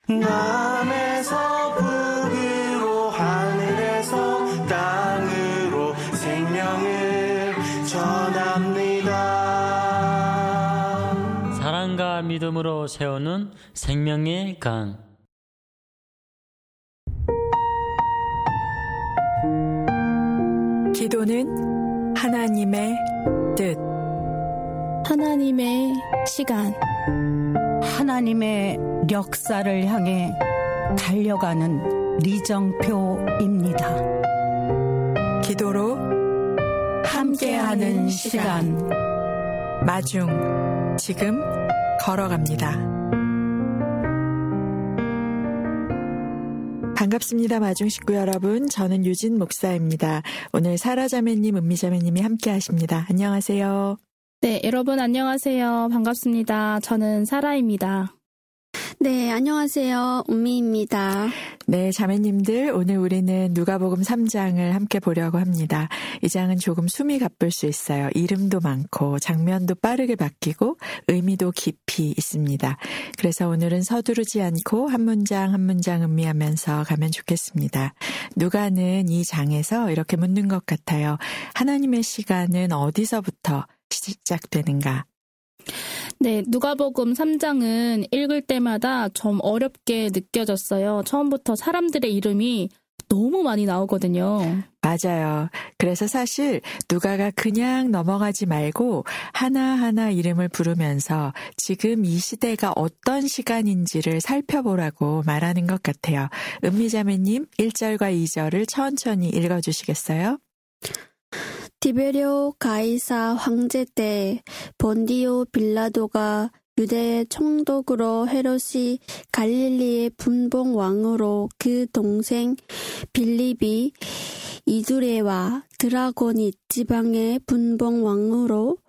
남에서 북으로 하늘에서 땅으로 생명을 전합니다. 사랑과 믿음으로 세우는 생명의 강. 기도는 하나님의 뜻, 하나님의 시간, 하나님의 역사를 향해 달려가는 리정표입니다. 기도로 함께하는 시간, 마중, 지금 걸어갑니다. 반갑습니다. 마중 식구 여러분. 저는 유진 목사입니다. 오늘 사라자매님, 은미자매님이 함께 하십니다. 안녕하세요. 네, 여러분 안녕하세요. 반갑습니다. 저는 사라입니다. 네, 안녕하세요. 은미입니다. 네, 자매님들, 오늘 우리는 누가복음 3장을 함께 보려고 합니다. 이 장은 조금 숨이 가쁠 수 있어요. 이름도 많고 장면도 빠르게 바뀌고 의미도 깊이 있습니다. 그래서 오늘은 서두르지 않고 한 문장 한 문장 음미하면서 가면 좋겠습니다. 누가는 이 장에서 이렇게 묻는 것 같아요. 하나님의 시간은 어디서부터 시작되는가? 네, 누가복음 3장은 읽을 때마다 좀 어렵게 느껴졌어요. 처음부터 사람들의 이름이 너무 많이 나오거든요. 맞아요. 그래서 사실 누가가 그냥 넘어가지 말고 하나하나 이름을 부르면서 지금 이 시대가 어떤 시간인지를 살펴보라고 말하는 것 같아요. 은미자매님 1절과 2절을 천천히 읽어주시겠어요? 디베리오 가이사 황제 때 본디오 빌라도가 유대의 총독으로 헤롯이 갈릴리의 분봉 왕으로 그 동생 빌립이 이두레와 드라고닛 지방의 분봉 왕으로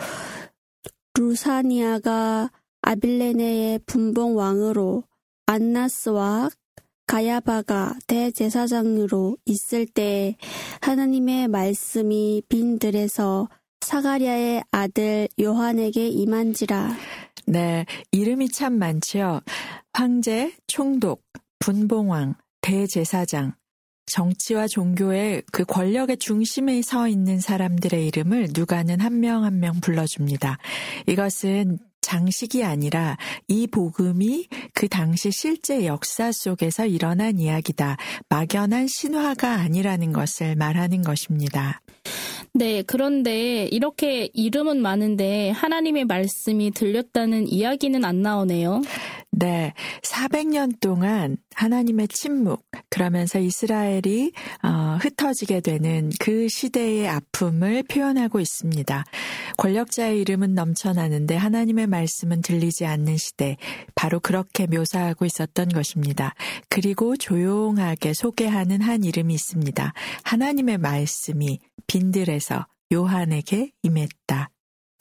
루사니아가 아빌레네의 분봉 왕으로 안나스와 가야바가 대제사장으로 있을 때 하나님의 말씀이 빈 들에서 사가랴의 아들 요한에게 임한지라. 네, 이름이 참 많지요. 황제, 총독, 분봉왕, 대제사장, 정치와 종교의 그 권력의 중심에 서 있는 사람들의 이름을 누가는 한 명 한 명 불러줍니다. 이것은 장식이 아니라 이 복음이 그 당시 실제 역사 속에서 일어난 이야기다. 막연한 신화가 아니라는 것을 말하는 것입니다. 네, 그런데 이렇게 이름은 많은데 하나님의 말씀이 들렸다는 이야기는 안 나오네요. 네, 400년 동안 하나님의 침묵, 그러면서 이스라엘이 흩어지게 되는 그 시대의 아픔을 표현하고 있습니다. 권력자의 이름은 넘쳐나는데 하나님의 말씀은 들리지 않는 시대, 바로 그렇게 묘사하고 있었던 것입니다. 그리고 조용하게 소개하는 한 이름이 있습니다. 하나님의 말씀이 빈들에서 요한에게 임했다.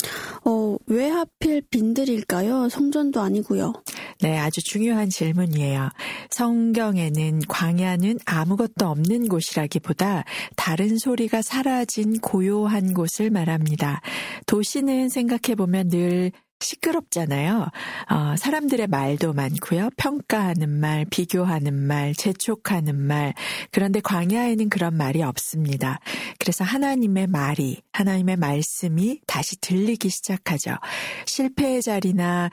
왜 하필 빈들일까요? 성전도 아니고요. 네, 아주 중요한 질문이에요. 성경에는 광야는 아무것도 없는 곳이라기보다 다른 소리가 사라진 고요한 곳을 말합니다. 도시는 생각해보면 늘 시끄럽잖아요. 사람들의 말도 많고요. 평가하는 말, 비교하는 말, 재촉하는 말. 그런데 광야에는 그런 말이 없습니다. 그래서 하나님의 말이, 하나님의 말씀이 다시 들리기 시작하죠. 실패의 자리나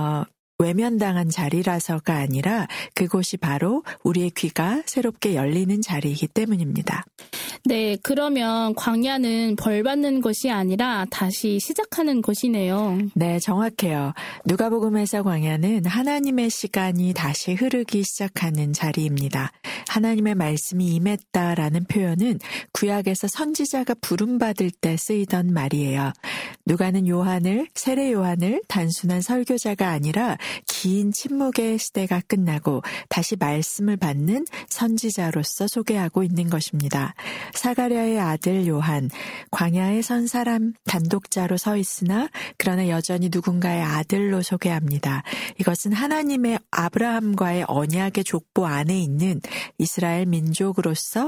외면당한 자리라서가 아니라 그곳이 바로 우리의 귀가 새롭게 열리는 자리이기 때문입니다. 네, 그러면 광야는 벌받는 것이 아니라 다시 시작하는 것이네요. 네, 정확해요. 누가복음에서 광야는 하나님의 시간이 다시 흐르기 시작하는 자리입니다. 하나님의 말씀이 임했다라는 표현은 구약에서 선지자가 부름받을 때 쓰이던 말이에요. 누가는 세례 요한을 단순한 설교자가 아니라 긴 침묵의 시대가 끝나고 다시 말씀을 받는 선지자로서 소개하고 있는 것입니다. 사가랴의 아들 요한, 광야에 선 사람 단독자로 서 있으나 그러나 여전히 누군가의 아들로 소개합니다. 이것은 하나님의 아브라함과의 언약의 족보 안에 있는 이스라엘 민족으로서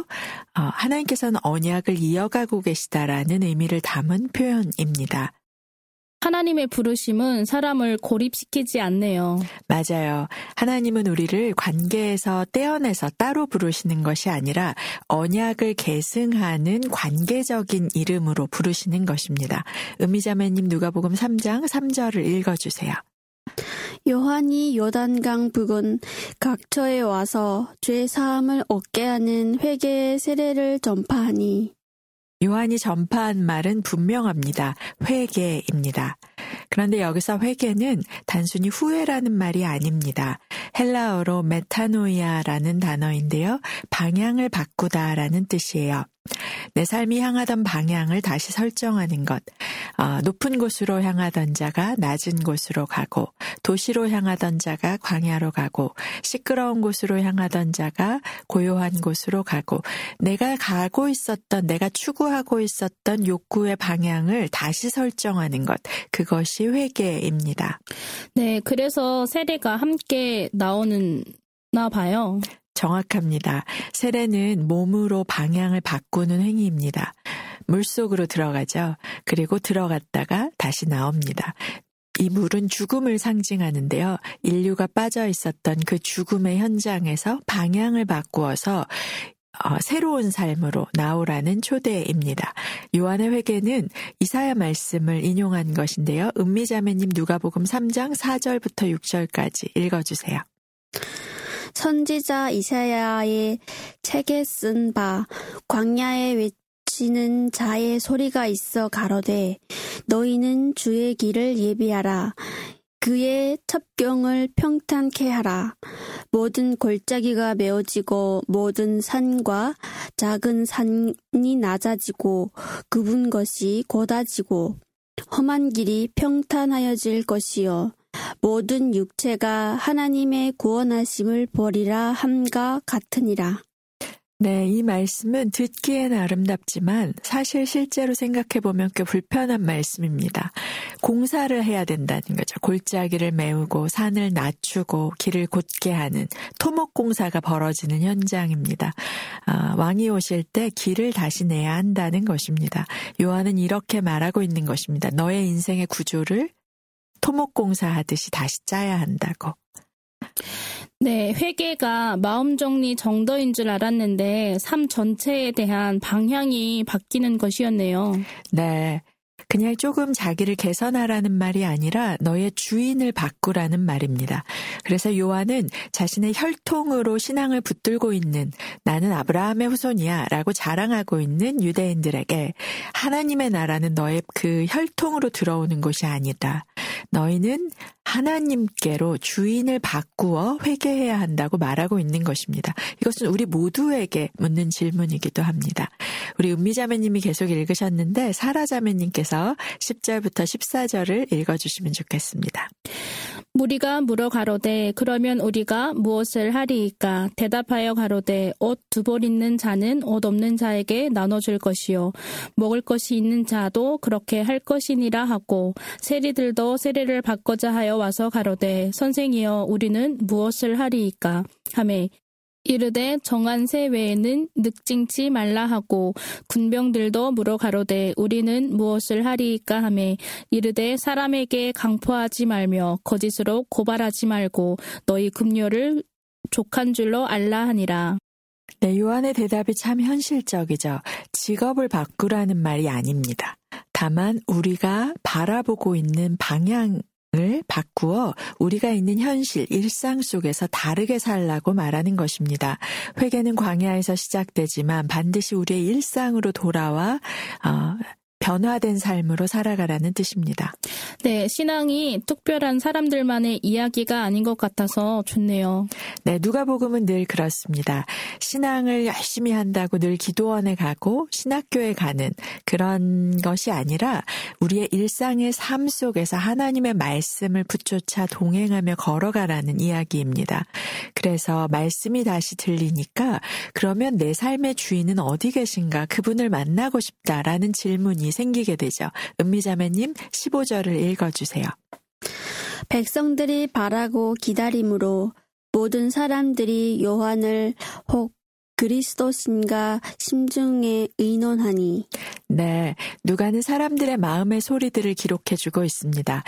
하나님께서는 언약을 이어가고 계시다라는 의미를 담은 표현입니다. 하나님의 부르심은 사람을 고립시키지 않네요. 맞아요. 하나님은 우리를 관계에서 떼어내서 따로 부르시는 것이 아니라 언약을 계승하는 관계적인 이름으로 부르시는 것입니다. 음미자매님 누가복음 3장 3절을 읽어주세요. 요한이 요단강 부근 각처에 와서 죄 사함을 얻게 하는 회개의 세례를 전파하니. 요한이 전파한 말은 분명합니다. 회개입니다. 그런데 여기서 회개는 단순히 후회라는 말이 아닙니다. 헬라어로 메타노이아라는 단어인데요. 방향을 바꾸다라는 뜻이에요. 내 삶이 향하던 방향을 다시 설정하는 것. 높은 곳으로 향하던 자가 낮은 곳으로 가고, 도시로 향하던 자가 광야로 가고, 시끄러운 곳으로 향하던 자가 고요한 곳으로 가고, 내가 가고 있었던, 내가 추구하고 있었던 욕구의 방향을 다시 설정하는 것. 그것이 회개입니다. 네, 그래서 세례가 함께 나오나 봐요. 정확합니다. 세례는 몸으로 방향을 바꾸는 행위입니다. 물속으로 들어가죠. 그리고 들어갔다가 다시 나옵니다. 이 물은 죽음을 상징하는데요. 인류가 빠져 있었던 그 죽음의 현장에서 방향을 바꾸어서 새로운 삶으로 나오라는 초대입니다. 요한의 회개는 이사야 말씀을 인용한 것인데요. 음미자매님 누가복음 3장 4절부터 6절까지 읽어주세요. 선지자 이사야의 책에 쓴 바 광야에 외치는 자의 소리가 있어 가로되 너희는 주의 길을 예비하라. 그의 첩경을 평탄케 하라. 모든 골짜기가 메어지고 모든 산과 작은 산이 낮아지고 굽은 것이 곧아지고 험한 길이 평탄하여질 것이요. 모든 육체가 하나님의 구원하심을 보리라 함과 같으니라. 네, 이 말씀은 듣기에는 아름답지만 사실 실제로 생각해보면 꽤 불편한 말씀입니다. 공사를 해야 된다는 거죠. 골짜기를 메우고 산을 낮추고 길을 곧게 하는 토목공사가 벌어지는 현장입니다. 왕이 오실 때 길을 다시 내야 한다는 것입니다. 요한은 이렇게 말하고 있는 것입니다. 너의 인생의 구조를 토목공사 하듯이 다시 짜야 한다고. 네, 회개가 마음 정리 정도인 줄 알았는데 삶 전체에 대한 방향이 바뀌는 것이었네요. 네. 그냥 조금 자기를 개선하라는 말이 아니라 너의 주인을 바꾸라는 말입니다. 그래서 요한은 자신의 혈통으로 신앙을 붙들고 있는 나는 아브라함의 후손이야 라고 자랑하고 있는 유대인들에게 하나님의 나라는 너의 그 혈통으로 들어오는 것이 아니다. 너희는 하나님께로 주인을 바꾸어 회개해야 한다고 말하고 있는 것입니다. 이것은 우리 모두에게 묻는 질문이기도 합니다. 우리 은미자매님이 계속 읽으셨는데 사라자매님께서 10절부터 14절을 읽어주시면 좋겠습니다. 무리가 물어 가로되 그러면 우리가 무엇을 하리이까? 대답하여 가로되 옷 두 벌 있는 자는 옷 없는 자에게 나눠줄 것이요 먹을 것이 있는 자도 그렇게 할 것이니라 하고 세리들도 세례를 받고자 하여 와서 가로되 선생이여 우리는 무엇을 하리이까? 하매 이르되 정한 새 외에는 늑징치 말라 하고 군병들도 물어 가로되 우리는 무엇을 하리이까 하매 이르되 사람에게 강포하지 말며 거짓으로 고발하지 말고 너희 급료를 족한 줄로 알라 하니라. 네, 요한의 대답이 참 현실적이죠. 직업을 바꾸라는 말이 아닙니다. 다만 우리가 바라보고 있는 방향을 바꾸어 우리가 있는 현실, 일상 속에서 다르게 살라고 말하는 것입니다. 회개는 광야에서 시작되지만 반드시 우리의 일상으로 돌아와 변화된 삶으로 살아가라는 뜻입니다. 네, 신앙이 특별한 사람들만의 이야기가 아닌 것 같아서 좋네요. 네, 누가복음은 늘 그렇습니다. 신앙을 열심히 한다고 늘 기도원에 가고 신학교에 가는 그런 것이 아니라 우리의 일상의 삶 속에서 하나님의 말씀을 붙조차 동행하며 걸어가라는 이야기입니다. 그래서 말씀이 다시 들리니까 그러면 내 삶의 주인은 어디 계신가? 그분을 만나고 싶다라는 질문이 생기게 되죠. 은미자매님 15절을 읽어주세요. 백성들이 바라고 기다림으로 모든 사람들이 요한을 혹 그리스도신가 심중에 의논하니. 네, 누가는 사람들의 마음의 소리들을 기록해주고 있습니다.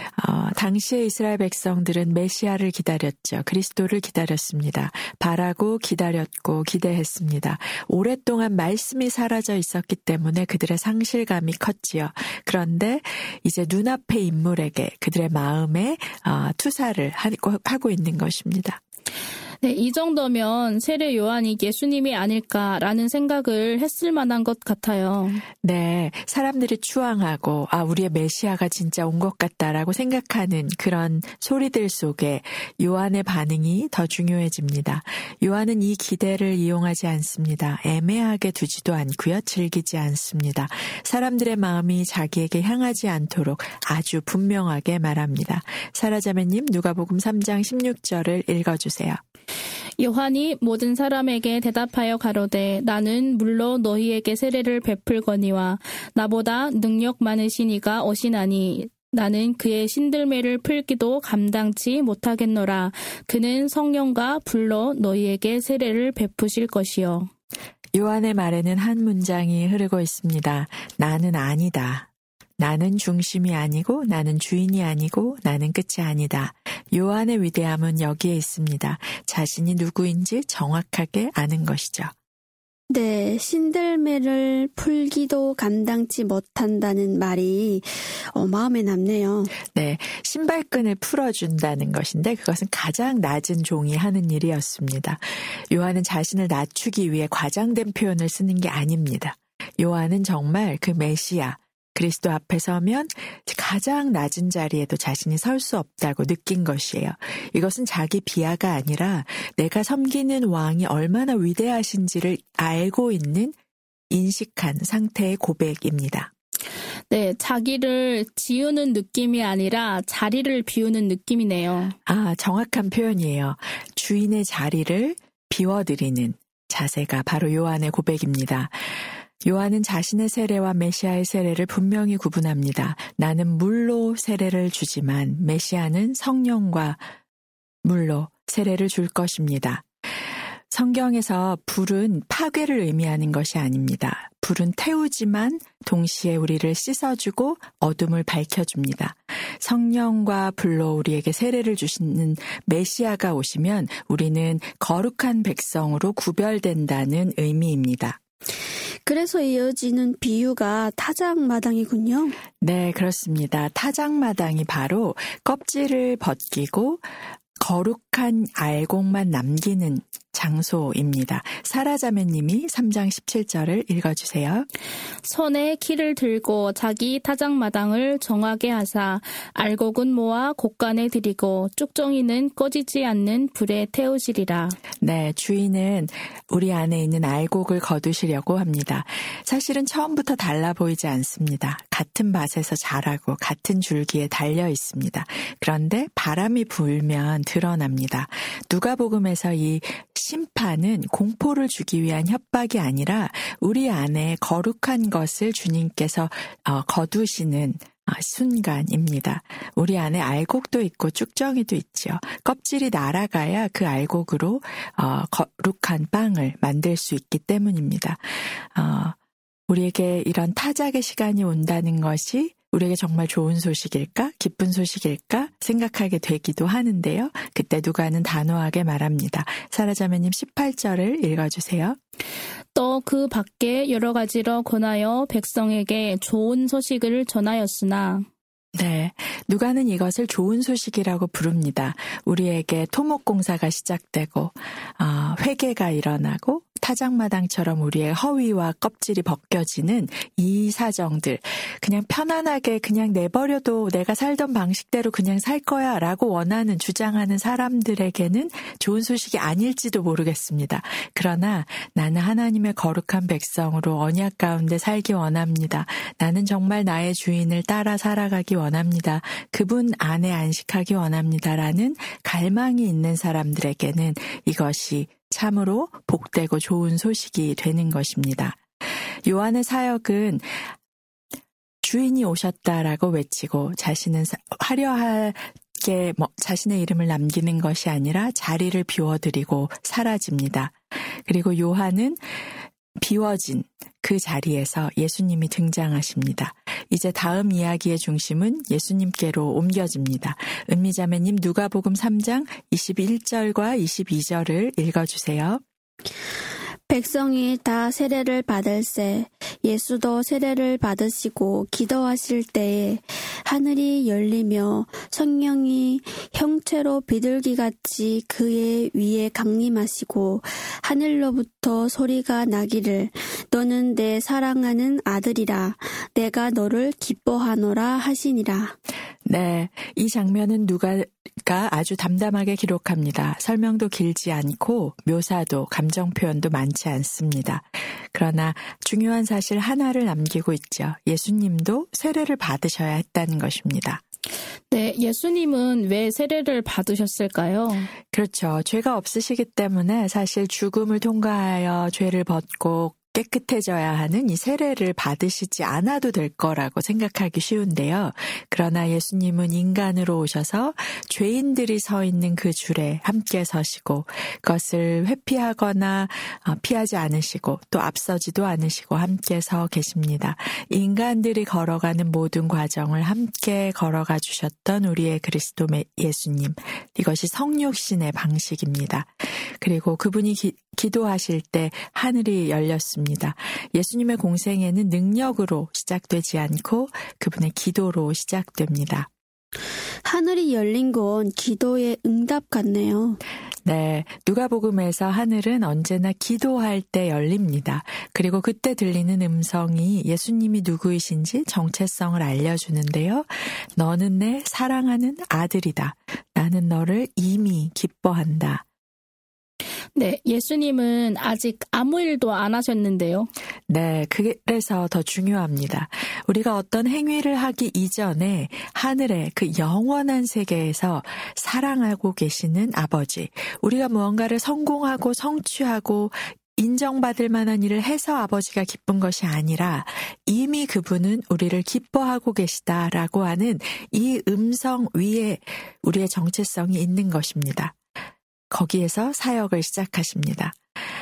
당시의 이스라엘 백성들은 메시아를 기다렸죠. 그리스도를 기다렸습니다. 바라고 기다렸고 기대했습니다. 오랫동안 말씀이 사라져 있었기 때문에 그들의 상실감이 컸지요. 그런데 이제 눈앞의 인물에게 그들의 마음에 투사를 하고 있는 것입니다. 네, 이 정도면 세례 요한이 예수님이 아닐까라는 생각을 했을 만한 것 같아요. 네, 사람들이 추앙하고 우리의 메시아가 진짜 온 것 같다라고 생각하는 그런 소리들 속에 요한의 반응이 더 중요해집니다. 요한은 이 기대를 이용하지 않습니다. 애매하게 두지도 않고요. 즐기지 않습니다. 사람들의 마음이 자기에게 향하지 않도록 아주 분명하게 말합니다. 사라자매님, 누가복음 3장 16절을 읽어주세요. 요한이 모든 사람에게 대답하여 가로되 나는 물로 너희에게 세례를 베풀거니와 나보다 능력 많으신 이가 오시나니 나는 그의 신들매를 풀기도 감당치 못하겠노라. 그는 성령과 불로 너희에게 세례를 베푸실 것이요. 요한의 말에는 한 문장이 흐르고 있습니다. 나는 아니다. 나는 중심이 아니고 나는 주인이 아니고 나는 끝이 아니다. 요한의 위대함은 여기에 있습니다. 자신이 누구인지 정확하게 아는 것이죠. 네, 신들매를 풀기도 감당치 못한다는 말이 마음에 남네요. 네, 신발끈을 풀어준다는 것인데 그것은 가장 낮은 종이 하는 일이었습니다. 요한은 자신을 낮추기 위해 과장된 표현을 쓰는 게 아닙니다. 요한은 정말 그 메시아, 그리스도 앞에 서면 가장 낮은 자리에도 자신이 설 수 없다고 느낀 것이에요. 이것은 자기 비하가 아니라 내가 섬기는 왕이 얼마나 위대하신지를 알고 있는 인식한 상태의 고백입니다. 네, 자기를 지우는 느낌이 아니라 자리를 비우는 느낌이네요. 정확한 표현이에요. 주인의 자리를 비워드리는 자세가 바로 요한의 고백입니다. 요한은 자신의 세례와 메시아의 세례를 분명히 구분합니다. 나는 물로 세례를 주지만 메시아는 성령과 물로 세례를 줄 것입니다. 성경에서 불은 파괴를 의미하는 것이 아닙니다. 불은 태우지만 동시에 우리를 씻어주고 어둠을 밝혀줍니다. 성령과 불로 우리에게 세례를 주시는 메시아가 오시면 우리는 거룩한 백성으로 구별된다는 의미입니다. 그래서 이어지는 비유가 타작마당이군요. 네, 그렇습니다. 타작마당이 바로 껍질을 벗기고 거룩한 알곡만 남기는 장소입니다. 사라자매님이 3장 17절을 읽어주세요. 손에 키를 들고 자기 타작마당을 정하게 하사 알곡은 모아 곳간에 들이고 쭉정이는 꺼지지 않는 불에 태우시리라. 네, 주인은 우리 안에 있는 알곡을 거두시려고 합니다. 사실은 처음부터 달라 보이지 않습니다. 같은 밭에서 자라고 같은 줄기에 달려 있습니다. 그런데 바람이 불면 드러납니다. 누가복음에서 이 심판은 공포를 주기 위한 협박이 아니라 우리 안에 거룩한 것을 주님께서 거두시는 순간입니다. 우리 안에 알곡도 있고 쭉정이도 있죠. 껍질이 날아가야 그 알곡으로 거룩한 빵을 만들 수 있기 때문입니다. 우리에게 이런 타작의 시간이 온다는 것이 우리에게 정말 좋은 소식일까? 기쁜 소식일까? 생각하게 되기도 하는데요. 그때 누가는 단호하게 말합니다. 사라자매님 18절을 읽어주세요. 또 그 밖에 여러 가지로 권하여 백성에게 좋은 소식을 전하였으나 네, 누가는 이것을 좋은 소식이라고 부릅니다. 우리에게 토목공사가 시작되고 회개가 일어나고 타작마당처럼 우리의 허위와 껍질이 벗겨지는 이 사정들, 그냥 편안하게 그냥 내버려도 내가 살던 방식대로 그냥 살 거야 라고 원하는, 주장하는 사람들에게는 좋은 소식이 아닐지도 모르겠습니다. 그러나 나는 하나님의 거룩한 백성으로 언약 가운데 살기 원합니다. 나는 정말 나의 주인을 따라 살아가기 원합니다. 그분 안에 안식하기 원합니다라는 갈망이 있는 사람들에게는 이것이 참으로 복되고 좋은 소식이 되는 것입니다. 요한의 사역은 주인이 오셨다라고 외치고 자신은 화려하게 자신의 이름을 남기는 것이 아니라 자리를 비워드리고 사라집니다. 그리고 요한은 비워진 그 자리에서 예수님이 등장하십니다. 이제 다음 이야기의 중심은 예수님께로 옮겨집니다. 은미자매님 누가복음 3장 21절과 22절을 읽어주세요. 백성이 다 세례를 받을세 예수도 세례를 받으시고 기도하실 때에 하늘이 열리며 성령이 형체로 비둘기같이 그의 위에 강림하시고 하늘로부터 소리가 나기를 너는 내 사랑하는 아들이라 내가 너를 기뻐하노라 하시니라. 네, 이 장면은 누가가 아주 담담하게 기록합니다. 설명도 길지 않고 묘사도 감정 표현도 많지 않습니다. 그러나 중요한 사실 하나를 남기고 있죠. 예수님도 세례를 받으셔야 했다는 것입니다. 네, 예수님은 왜 세례를 받으셨을까요? 그렇죠. 죄가 없으시기 때문에 사실 죽음을 통과하여 죄를 벗고 깨끗해져야 하는 이 세례를 받으시지 않아도 될 거라고 생각하기 쉬운데요. 그러나 예수님은 인간으로 오셔서 죄인들이 서 있는 그 줄에 함께 서시고 그것을 회피하거나 피하지 않으시고 또 앞서지도 않으시고 함께 서 계십니다. 인간들이 걸어가는 모든 과정을 함께 걸어가 주셨던 우리의 그리스도 예수님. 이것이 성육신의 방식입니다. 그리고 그분이 기도하실 때 하늘이 열렸습니다. 예수님의 공생애는 능력으로 시작되지 않고 그분의 기도로 시작됩니다. 하늘이 열린 건 기도의 응답 같네요. 네, 누가복음에서 하늘은 언제나 기도할 때 열립니다. 그리고 그때 들리는 음성이 예수님이 누구이신지 정체성을 알려주는데요. 너는 내 사랑하는 아들이다. 나는 너를 이미 기뻐한다. 네, 예수님은 아직 아무 일도 안 하셨는데요. 네, 그래서 더 중요합니다. 우리가 어떤 행위를 하기 이전에 하늘의 그 영원한 세계에서 사랑하고 계시는 아버지, 우리가 무언가를 성공하고 성취하고 인정받을 만한 일을 해서 아버지가 기쁜 것이 아니라 이미 그분은 우리를 기뻐하고 계시다라고 하는 이 음성 위에 우리의 정체성이 있는 것입니다. 거기에서 사역을 시작하십니다.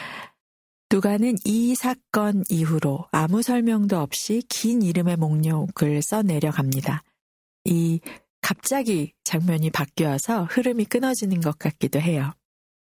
누가는 이 사건 이후로 아무 설명도 없이 긴 이름의 목록을 써내려갑니다. 이 갑자기 장면이 바뀌어서 흐름이 끊어지는 것 같기도 해요.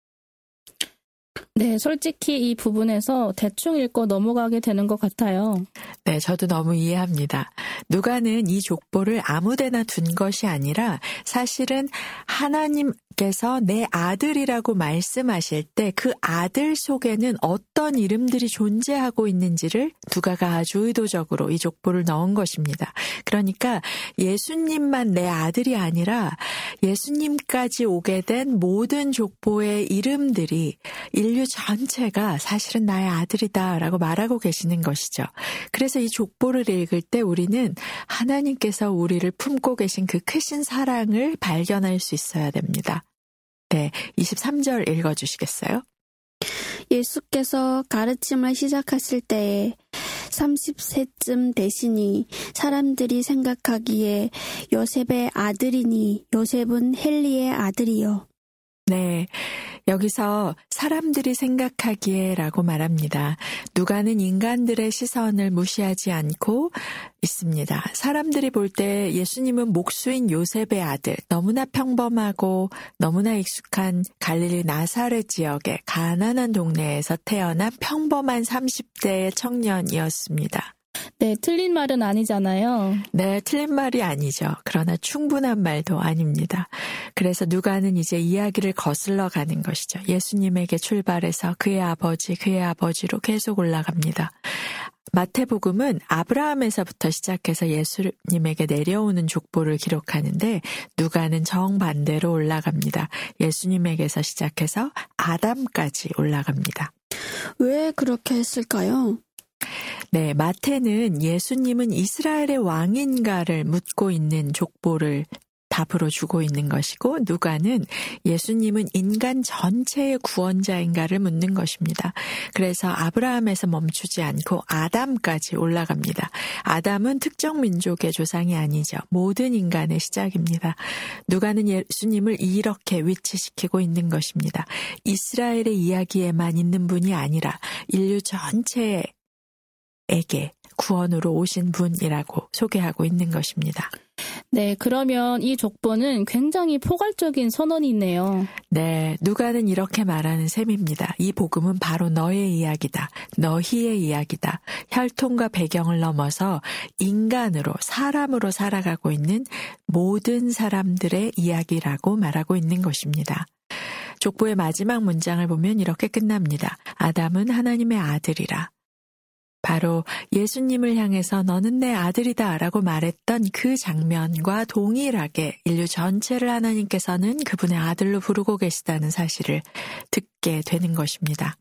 네, 솔직히 이 부분에서 대충 읽고 넘어가게 되는 것 같아요. 네, 저도 너무 이해합니다. 누가는 이 족보를 아무데나 둔 것이 아니라 사실은 하나님께서 내 아들이라고 말씀하실 때 그 아들 속에는 어떤 이름들이 존재하고 있는지를 누가가 아주 의도적으로 이 족보를 넣은 것입니다. 그러니까 예수님만 내 아들이 아니라 예수님까지 오게 된 모든 족보의 이름들이 인류 전체가 사실은 나의 아들이다라고 말하고 계시는 것이죠. 그래서 이 족보를 읽을 때 우리는 하나님께서 우리를 품고 계신 그 크신 사랑을 발견할 수 있어야 됩니다. 네, 23절 읽어주시겠어요? 예수께서 가르침을 시작하실 때에 30세쯤 되시니 사람들이 생각하기에 요셉의 아들이니 요셉은 헬리의 아들이요. 네, 여기서 사람들이 생각하기에 라고 말합니다. 누가는 인간들의 시선을 무시하지 않고 있습니다. 사람들이 볼 때 예수님은 목수인 요셉의 아들, 너무나 평범하고 너무나 익숙한 갈릴리 나사렛 지역의 가난한 동네에서 태어난 평범한 30대의 청년이었습니다. 네, 틀린 말은 아니잖아요. 네, 틀린 말이 아니죠. 그러나 충분한 말도 아닙니다. 그래서 누가는 이제 이야기를 거슬러 가는 것이죠. 예수님에게 출발해서 그의 아버지로 계속 올라갑니다. 마태복음은 아브라함에서부터 시작해서 예수님에게 내려오는 족보를 기록하는데 누가는 정반대로 올라갑니다. 예수님에게서 시작해서 아담까지 올라갑니다. 왜 그렇게 했을까요? 네, 마태는 예수님은 이스라엘의 왕인가를 묻고 있는 족보를 답으로 주고 있는 것이고 누가는 예수님은 인간 전체의 구원자인가를 묻는 것입니다. 그래서 아브라함에서 멈추지 않고 아담까지 올라갑니다. 아담은 특정 민족의 조상이 아니죠. 모든 인간의 시작입니다. 누가는 예수님을 이렇게 위치시키고 있는 것입니다. 이스라엘의 이야기에만 있는 분이 아니라 인류 전체에게 구원으로 오신 분이라고 소개하고 있는 것입니다. 네, 그러면 이 족보는 굉장히 포괄적인 선언이 있네요. 네, 누가는 이렇게 말하는 셈입니다. 이 복음은 바로 너의 이야기다. 너희의 이야기다. 혈통과 배경을 넘어서 인간으로, 사람으로 살아가고 있는 모든 사람들의 이야기라고 말하고 있는 것입니다. 족보의 마지막 문장을 보면 이렇게 끝납니다. 아담은 하나님의 아들이라. 바로 예수님을 향해서 너는 내 아들이다 라고 말했던 그 장면과 동일하게 인류 전체를 하나님께서는 그분의 아들로 부르고 계시다는 사실을 듣게 되는 것입니다.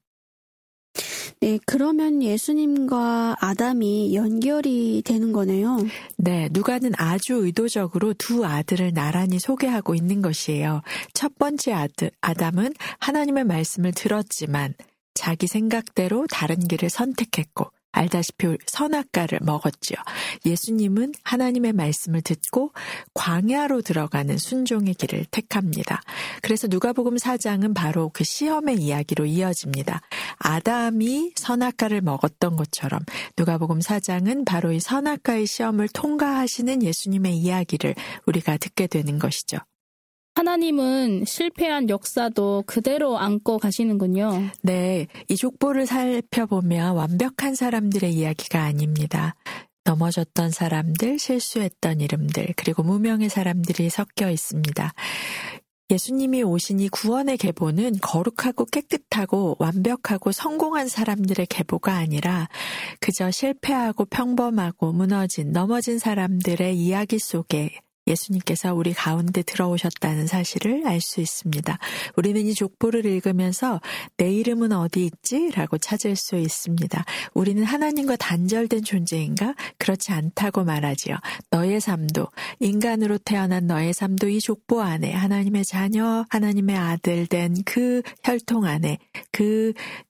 네, 그러면 예수님과 아담이 연결이 되는 거네요. 네, 누가는 아주 의도적으로 두 아들을 나란히 소개하고 있는 것이에요. 첫 번째 아들, 아담은 하나님의 말씀을 들었지만 자기 생각대로 다른 길을 선택했고 알다시피 선악과를 먹었지요. 예수님은 하나님의 말씀을 듣고 광야로 들어가는 순종의 길을 택합니다. 그래서 누가복음 4장은 바로 그 시험의 이야기로 이어집니다. 아담이 선악과를 먹었던 것처럼 누가복음 4장은 바로 이 선악과의 시험을 통과하시는 예수님의 이야기를 우리가 듣게 되는 것이죠. 하나님은 실패한 역사도 그대로 안고 가시는군요. 네, 이 족보를 살펴보면 완벽한 사람들의 이야기가 아닙니다. 넘어졌던 사람들, 실수했던 이름들, 그리고 무명의 사람들이 섞여 있습니다. 예수님이 오신 이 구원의 계보는 거룩하고 깨끗하고 완벽하고 성공한 사람들의 계보가 아니라 그저 실패하고 평범하고 무너진, 넘어진 사람들의 이야기 속에 예수님께서 우리 가운데 들어오셨다는 사실을 알 수 있습니다. 우리는 이 족보를 읽으면서 내 이름은 어디 있지? 라고 찾을 수 있습니다. 우리는 하나님과 단절된 존재인가? 그렇지 않다고 말하지요. 너의 삶도, 인간으로 태어난 너의 삶도 이 족보 안에 하나님의 자녀, 하나님의 아들 된 그 혈통 안에, 그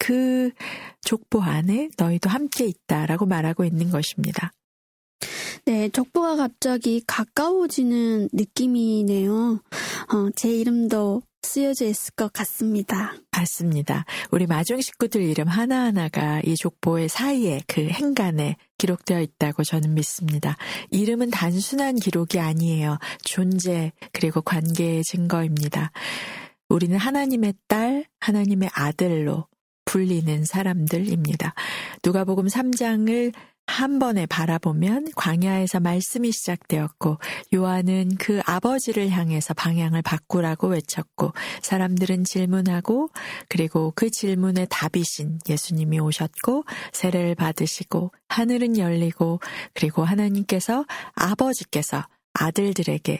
족보 안에 너희도 함께 있다라고 말하고 있는 것입니다. 네, 족보가 갑자기 가까워지는 느낌이네요. 제 이름도 쓰여져 있을 것 같습니다. 맞습니다. 우리 마중 식구들 이름 하나하나가 이 족보의 사이에 그 행간에 기록되어 있다고 저는 믿습니다. 이름은 단순한 기록이 아니에요. 존재 그리고 관계의 증거입니다. 우리는 하나님의 딸, 하나님의 아들로 불리는 사람들입니다. 누가복음 3장을 한 번에 바라보면 광야에서 말씀이 시작되었고 요한은 그 아버지를 향해서 방향을 바꾸라고 외쳤고 사람들은 질문하고 그리고 그 질문에 답이신 예수님이 오셨고 세례를 받으시고 하늘은 열리고 그리고 하나님께서 아버지께서 아들에게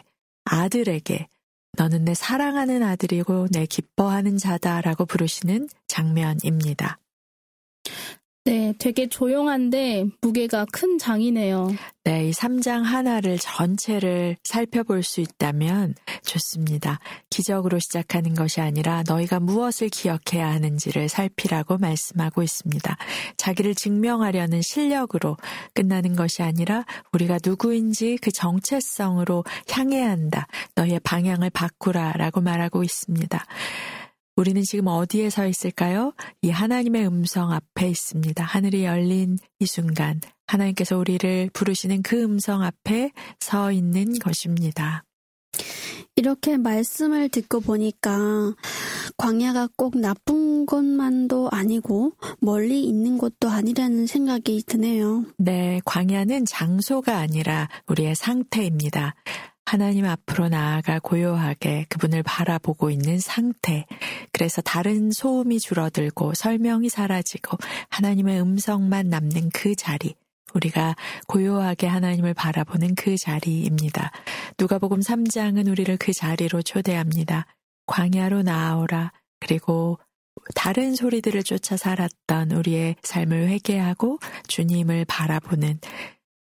너는 내 사랑하는 아들이고 내 기뻐하는 자다라고 부르시는 장면입니다. 네, 되게 조용한데 무게가 큰 장이네요. 네, 이 3장 하나를 전체를 살펴볼 수 있다면 좋습니다. 기적으로 시작하는 것이 아니라 너희가 무엇을 기억해야 하는지를 살피라고 말씀하고 있습니다. 자기를 증명하려는 실력으로 끝나는 것이 아니라 우리가 누구인지 그 정체성으로 향해야 한다. 너희의 방향을 바꾸라라고 말하고 있습니다. 우리는 지금 어디에 서 있을까요? 이 하나님의 음성 앞에 있습니다. 하늘이 열린 이 순간 하나님께서 우리를 부르시는 그 음성 앞에 서 있는 것입니다. 이렇게 말씀을 듣고 보니까 광야가 꼭 나쁜 것만도 아니고 멀리 있는 것도 아니라는 생각이 드네요. 네, 광야는 장소가 아니라 우리의 상태입니다. 하나님 앞으로 나아가 고요하게 그분을 바라보고 있는 상태. 그래서 다른 소음이 줄어들고 설명이 사라지고 하나님의 음성만 남는 그 자리. 우리가 고요하게 하나님을 바라보는 그 자리입니다. 누가복음 3장은 우리를 그 자리로 초대합니다. 광야로 나아오라. 그리고 다른 소리들을 쫓아 살았던 우리의 삶을 회개하고 주님을 바라보는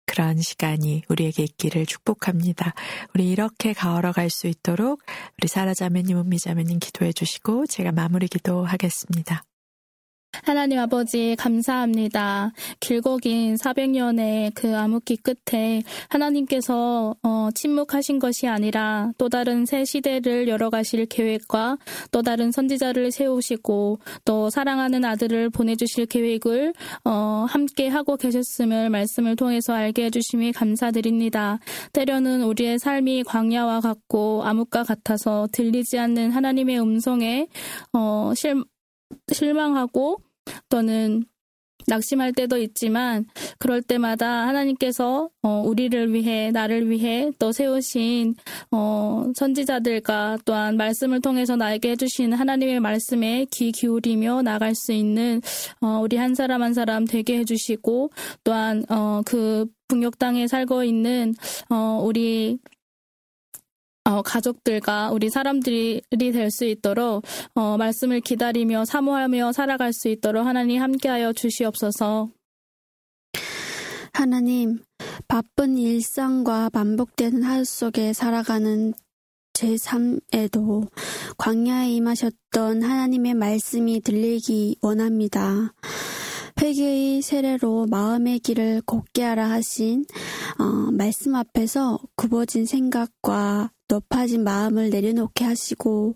그런 시간이 우리에게 있기를 축복합니다. 우리 이렇게 걸어갈 수 있도록 우리 사라 자매님, 은미 자매님 기도해 주시고 제가 마무리 기도하겠습니다. 하나님 아버지 감사합니다. 길고 긴 400년의 그 암흑기 끝에 하나님께서 침묵하신 것이 아니라 또 다른 새 시대를 열어가실 계획과 또 다른 선지자를 세우시고 또 사랑하는 아들을 보내주실 계획을 함께 하고 계셨음을 말씀을 통해서 알게 해주심이 감사드립니다. 때로는 우리의 삶이 광야와 같고 암흑과 같아서 들리지 않는 하나님의 음성에 실망하고 또는 낙심할 때도 있지만 그럴 때마다 하나님께서 우리를 위해 나를 위해 또 세우신 선지자들과 또한 말씀을 통해서 나에게 해주신 하나님의 말씀에 귀 기울이며 나갈 수 있는 우리 한 사람 한 사람 되게 해주시고 또한 그 북녘 땅에 살고 있는 우리 가족들과 우리 사람들이 될 수 있도록 말씀을 기다리며 사모하며 살아갈 수 있도록 하나님 함께하여 주시옵소서. 하나님, 바쁜 일상과 반복되는 하루 속에 살아가는 제 삶에도 광야에 임하셨던 하나님의 말씀이 들리기 원합니다. 회개의 세례로 마음의 길을 곧게 하라 하신 말씀 앞에서 굽어진 생각과 높아진 마음을 내려놓게 하시고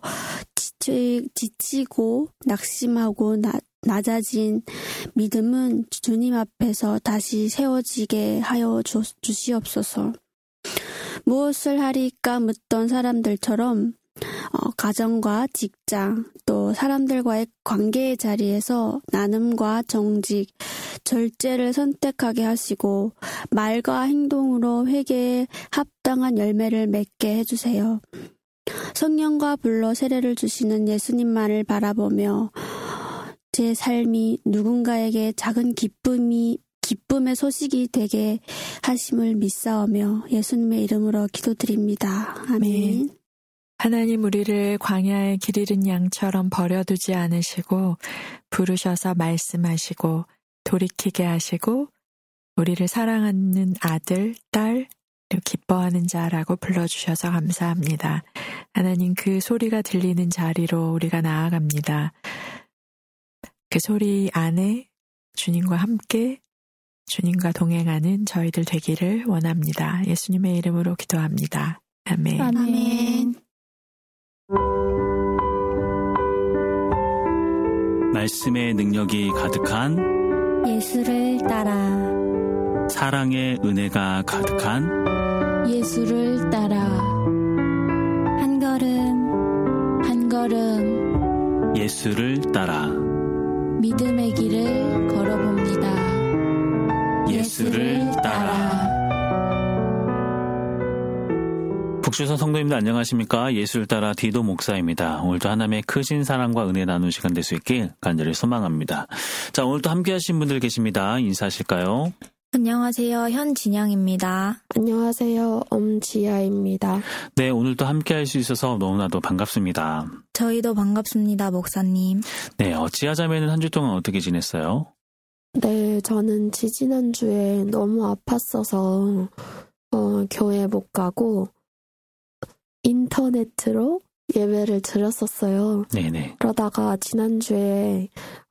지치고 낙심하고 낮아진 믿음은 주님 앞에서 다시 세워지게 하여 주시옵소서. 무엇을 하리까 묻던 사람들처럼 가정과 직장 또 사람들과의 관계의 자리에서 나눔과 정직, 절제를 선택하게 하시고 말과 행동으로 회개에 합당한 열매를 맺게 해주세요. 성령과 불로 세례를 주시는 예수님만을 바라보며 제 삶이 누군가에게 작은 기쁨의 소식이 되게 하심을 믿사오며 예수님의 이름으로 기도드립니다. 아멘. 하나님 우리를 광야의 길 잃은 양처럼 버려두지 않으시고 부르셔서 말씀하시고 돌이키게 하시고 우리를 사랑하는 아들, 딸, 기뻐하는 자라고 불러주셔서 감사합니다. 하나님 그 소리가 들리는 자리로 우리가 나아갑니다. 그 소리 안에 주님과 함께 주님과 동행하는 저희들 되기를 원합니다. 예수님의 이름으로 기도합니다. 아멘. 아멘. 말씀의 능력이 가득한 예수를 따라 사랑의 은혜가 가득한 예수를 따라 한 걸음 한 걸음 예수를 따라 믿음의 길을 걸어봅니다. 예수를 따라. 북주선 성도님들 안녕하십니까? 예수를 따라 디도 목사입니다. 오늘도 하나님의 크신 사랑과 은혜 나누는 시간 될 수 있길 간절히 소망합니다. 자, 오늘도 함께 하신 분들 계십니다. 인사하실까요? 안녕하세요. 현진영입니다. 안녕하세요. 엄지아입니다. 네, 오늘도 함께 할 수 있어서 너무나도 반갑습니다. 저희도 반갑습니다, 목사님. 네, 지아자매는 한 주 동안 어떻게 지냈어요? 네, 저는 지지난주에 너무 아팠어서 교회 못 가고 인터넷으로 예배를 드렸었어요. 네네. 그러다가 지난주에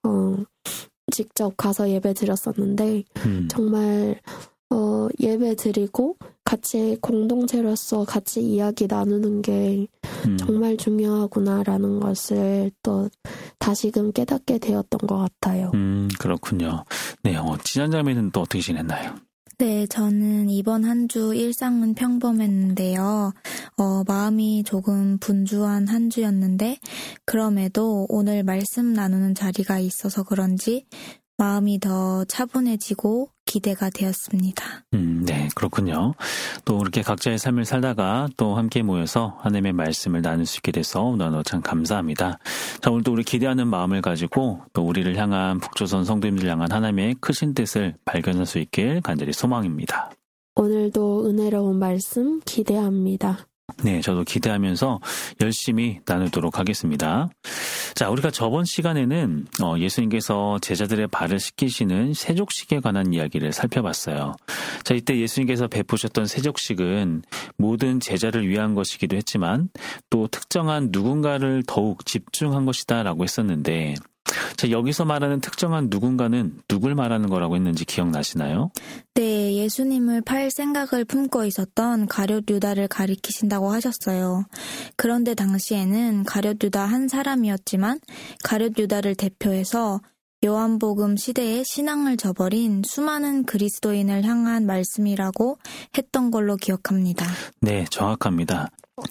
직접 가서 예배 드렸었는데 정말 예배 드리고 같이 공동체로서 같이 이야기 나누는 게 정말 중요하구나라는 것을 또 다시금 깨닫게 되었던 것 같아요. 그렇군요. 네, 지난자매는 또 어떻게 지냈나요? 네, 저는 이번 한 주 일상은 평범했는데요. 마음이 조금 분주한 한 주였는데 그럼에도 오늘 말씀 나누는 자리가 있어서 그런지 마음이 더 차분해지고 기대가 되었습니다. 네, 그렇군요. 또 이렇게 각자의 삶을 살다가 또 함께 모여서 하나님의 말씀을 나눌 수 있게 돼서 너무 참 감사합니다. 자, 오늘도 우리 기대하는 마음을 가지고 또 우리를 향한 북조선 성도님들 향한 하나님의 크신 뜻을 발견할 수 있길 간절히 소망입니다. 오늘도 은혜로운 말씀 기대합니다. 네, 저도 기대하면서 열심히 나누도록 하겠습니다. 자, 우리가 저번 시간에는 예수님께서 제자들의 발을 씻기시는 세족식에 관한 이야기를 살펴봤어요. 자, 이때 예수님께서 베푸셨던 세족식은 모든 제자를 위한 것이기도 했지만 또 특정한 누군가를 더욱 집중한 것이다라고 했었는데, 자, 여기서 말하는 특정한 누군가는 누굴 말하는 거라고 했는지 기억나시나요? 네, 예수님을 팔 생각을 품고 있었던 가룟 유다를 가리키신다고 하셨어요. 그런데 당시에는 가룟 유다 한 사람이었지만 가룟 유다를 대표해서 요한복음 시대에 신앙을 저버린 수많은 그리스도인을 향한 말씀이라고 했던 걸로 기억합니다. 네, 정확합니다.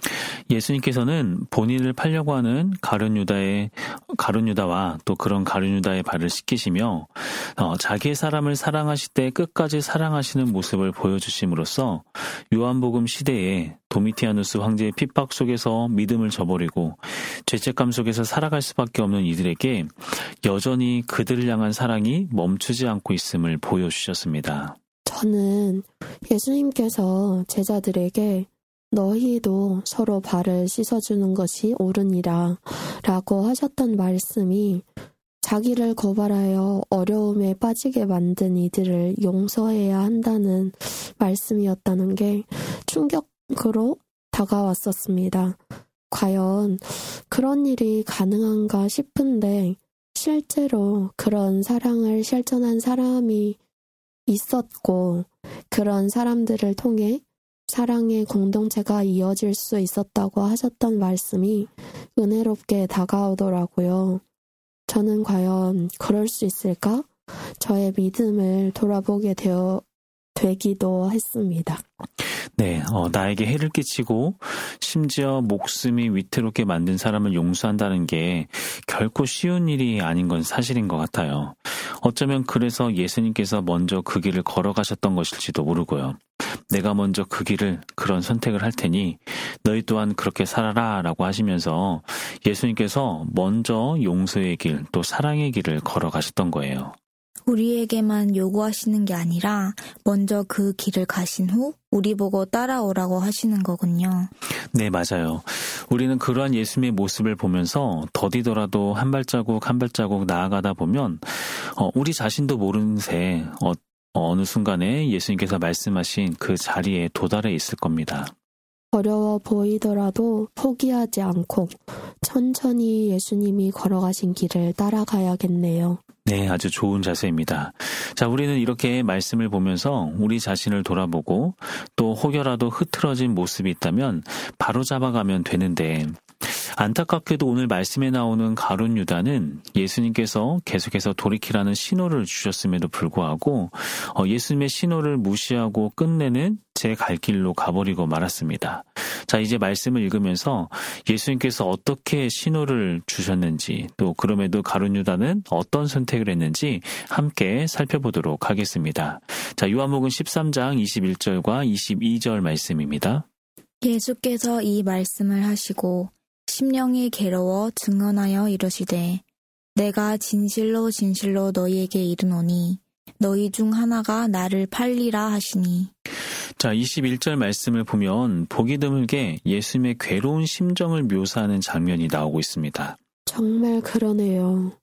예수님께서는 본인을 팔려고 하는 가룟 유다와 또 그런 가룟 유다의 발을 씻기시며 자기의 사람을 사랑하실 때 끝까지 사랑하시는 모습을 보여주심으로써 요한복음 시대에 도미티아누스 황제의 핍박 속에서 믿음을 저버리고 죄책감 속에서 살아갈 수밖에 없는 이들에게 여전히 그들을 향한 사랑이 멈추지 않고 있음을 보여주셨습니다. 저는 예수님께서 제자들에게 너희도 서로 발을 씻어주는 것이 옳으니라 라고 하셨던 말씀이 자기를 고발하여 어려움에 빠지게 만든 이들을 용서해야 한다는 말씀이었다는 게 충격으로 다가왔었습니다. 과연 그런 일이 가능한가 싶은데 실제로 그런 사랑을 실천한 사람이 있었고 그런 사람들을 통해 사랑의 공동체가 이어질 수 있었다고 하셨던 말씀이 은혜롭게 다가오더라고요. 저는 과연 그럴 수 있을까? 저의 믿음을 돌아보게 되기도 했습니다. 네, 나에게 해를 끼치고 심지어 목숨이 위태롭게 만든 사람을 용서한다는 게 결코 쉬운 일이 아닌 건 사실인 것 같아요. 어쩌면 그래서 예수님께서 먼저 그 길을 걸어가셨던 것일지도 모르고요. 내가 먼저 그런 선택을 할 테니 너희 또한 그렇게 살아라 라고 하시면서 예수님께서 먼저 용서의 길, 또 사랑의 길을 걸어가셨던 거예요. 우리에게만 요구하시는 게 아니라 먼저 그 길을 가신 후 우리 보고 따라오라고 하시는 거군요. 네, 맞아요. 우리는 그러한 예수님의 모습을 보면서 더디더라도 한 발자국 한 발자국 나아가다 보면 우리 자신도 모르는 새 어느 순간에 예수님께서 말씀하신 그 자리에 도달해 있을 겁니다. 어려워 보이더라도 포기하지 않고 천천히 예수님이 걸어가신 길을 따라가야겠네요. 네, 아주 좋은 자세입니다. 자, 우리는 이렇게 말씀을 보면서 우리 자신을 돌아보고 또 혹여라도 흐트러진 모습이 있다면 바로 잡아가면 되는데 안타깝게도 오늘 말씀에 나오는 가룟 유다는 예수님께서 계속해서 돌이키라는 신호를 주셨음에도 불구하고 예수님의 신호를 무시하고 끝내는 제 갈 길로 가버리고 말았습니다. 자, 이제 말씀을 읽으면서 예수님께서 어떻게 신호를 주셨는지 또 그럼에도 가룟 유다는 어떤 선택을 했는지 함께 살펴보도록 하겠습니다. 자, 요한복음 13장 21절과 22절 말씀입니다. 예수께서 이 말씀을 하시고 심령이 괴로워 증언하여 이르시되 내가 진실로 진실로 너희에게 이르노니 너희 중 하나가 나를 팔리라 하시니. 자, 21절 말씀을 보면 보기 드물게 예수님의 괴로운 심정을 묘사하는 장면이 나오고 있습니다. 정말 그러네요.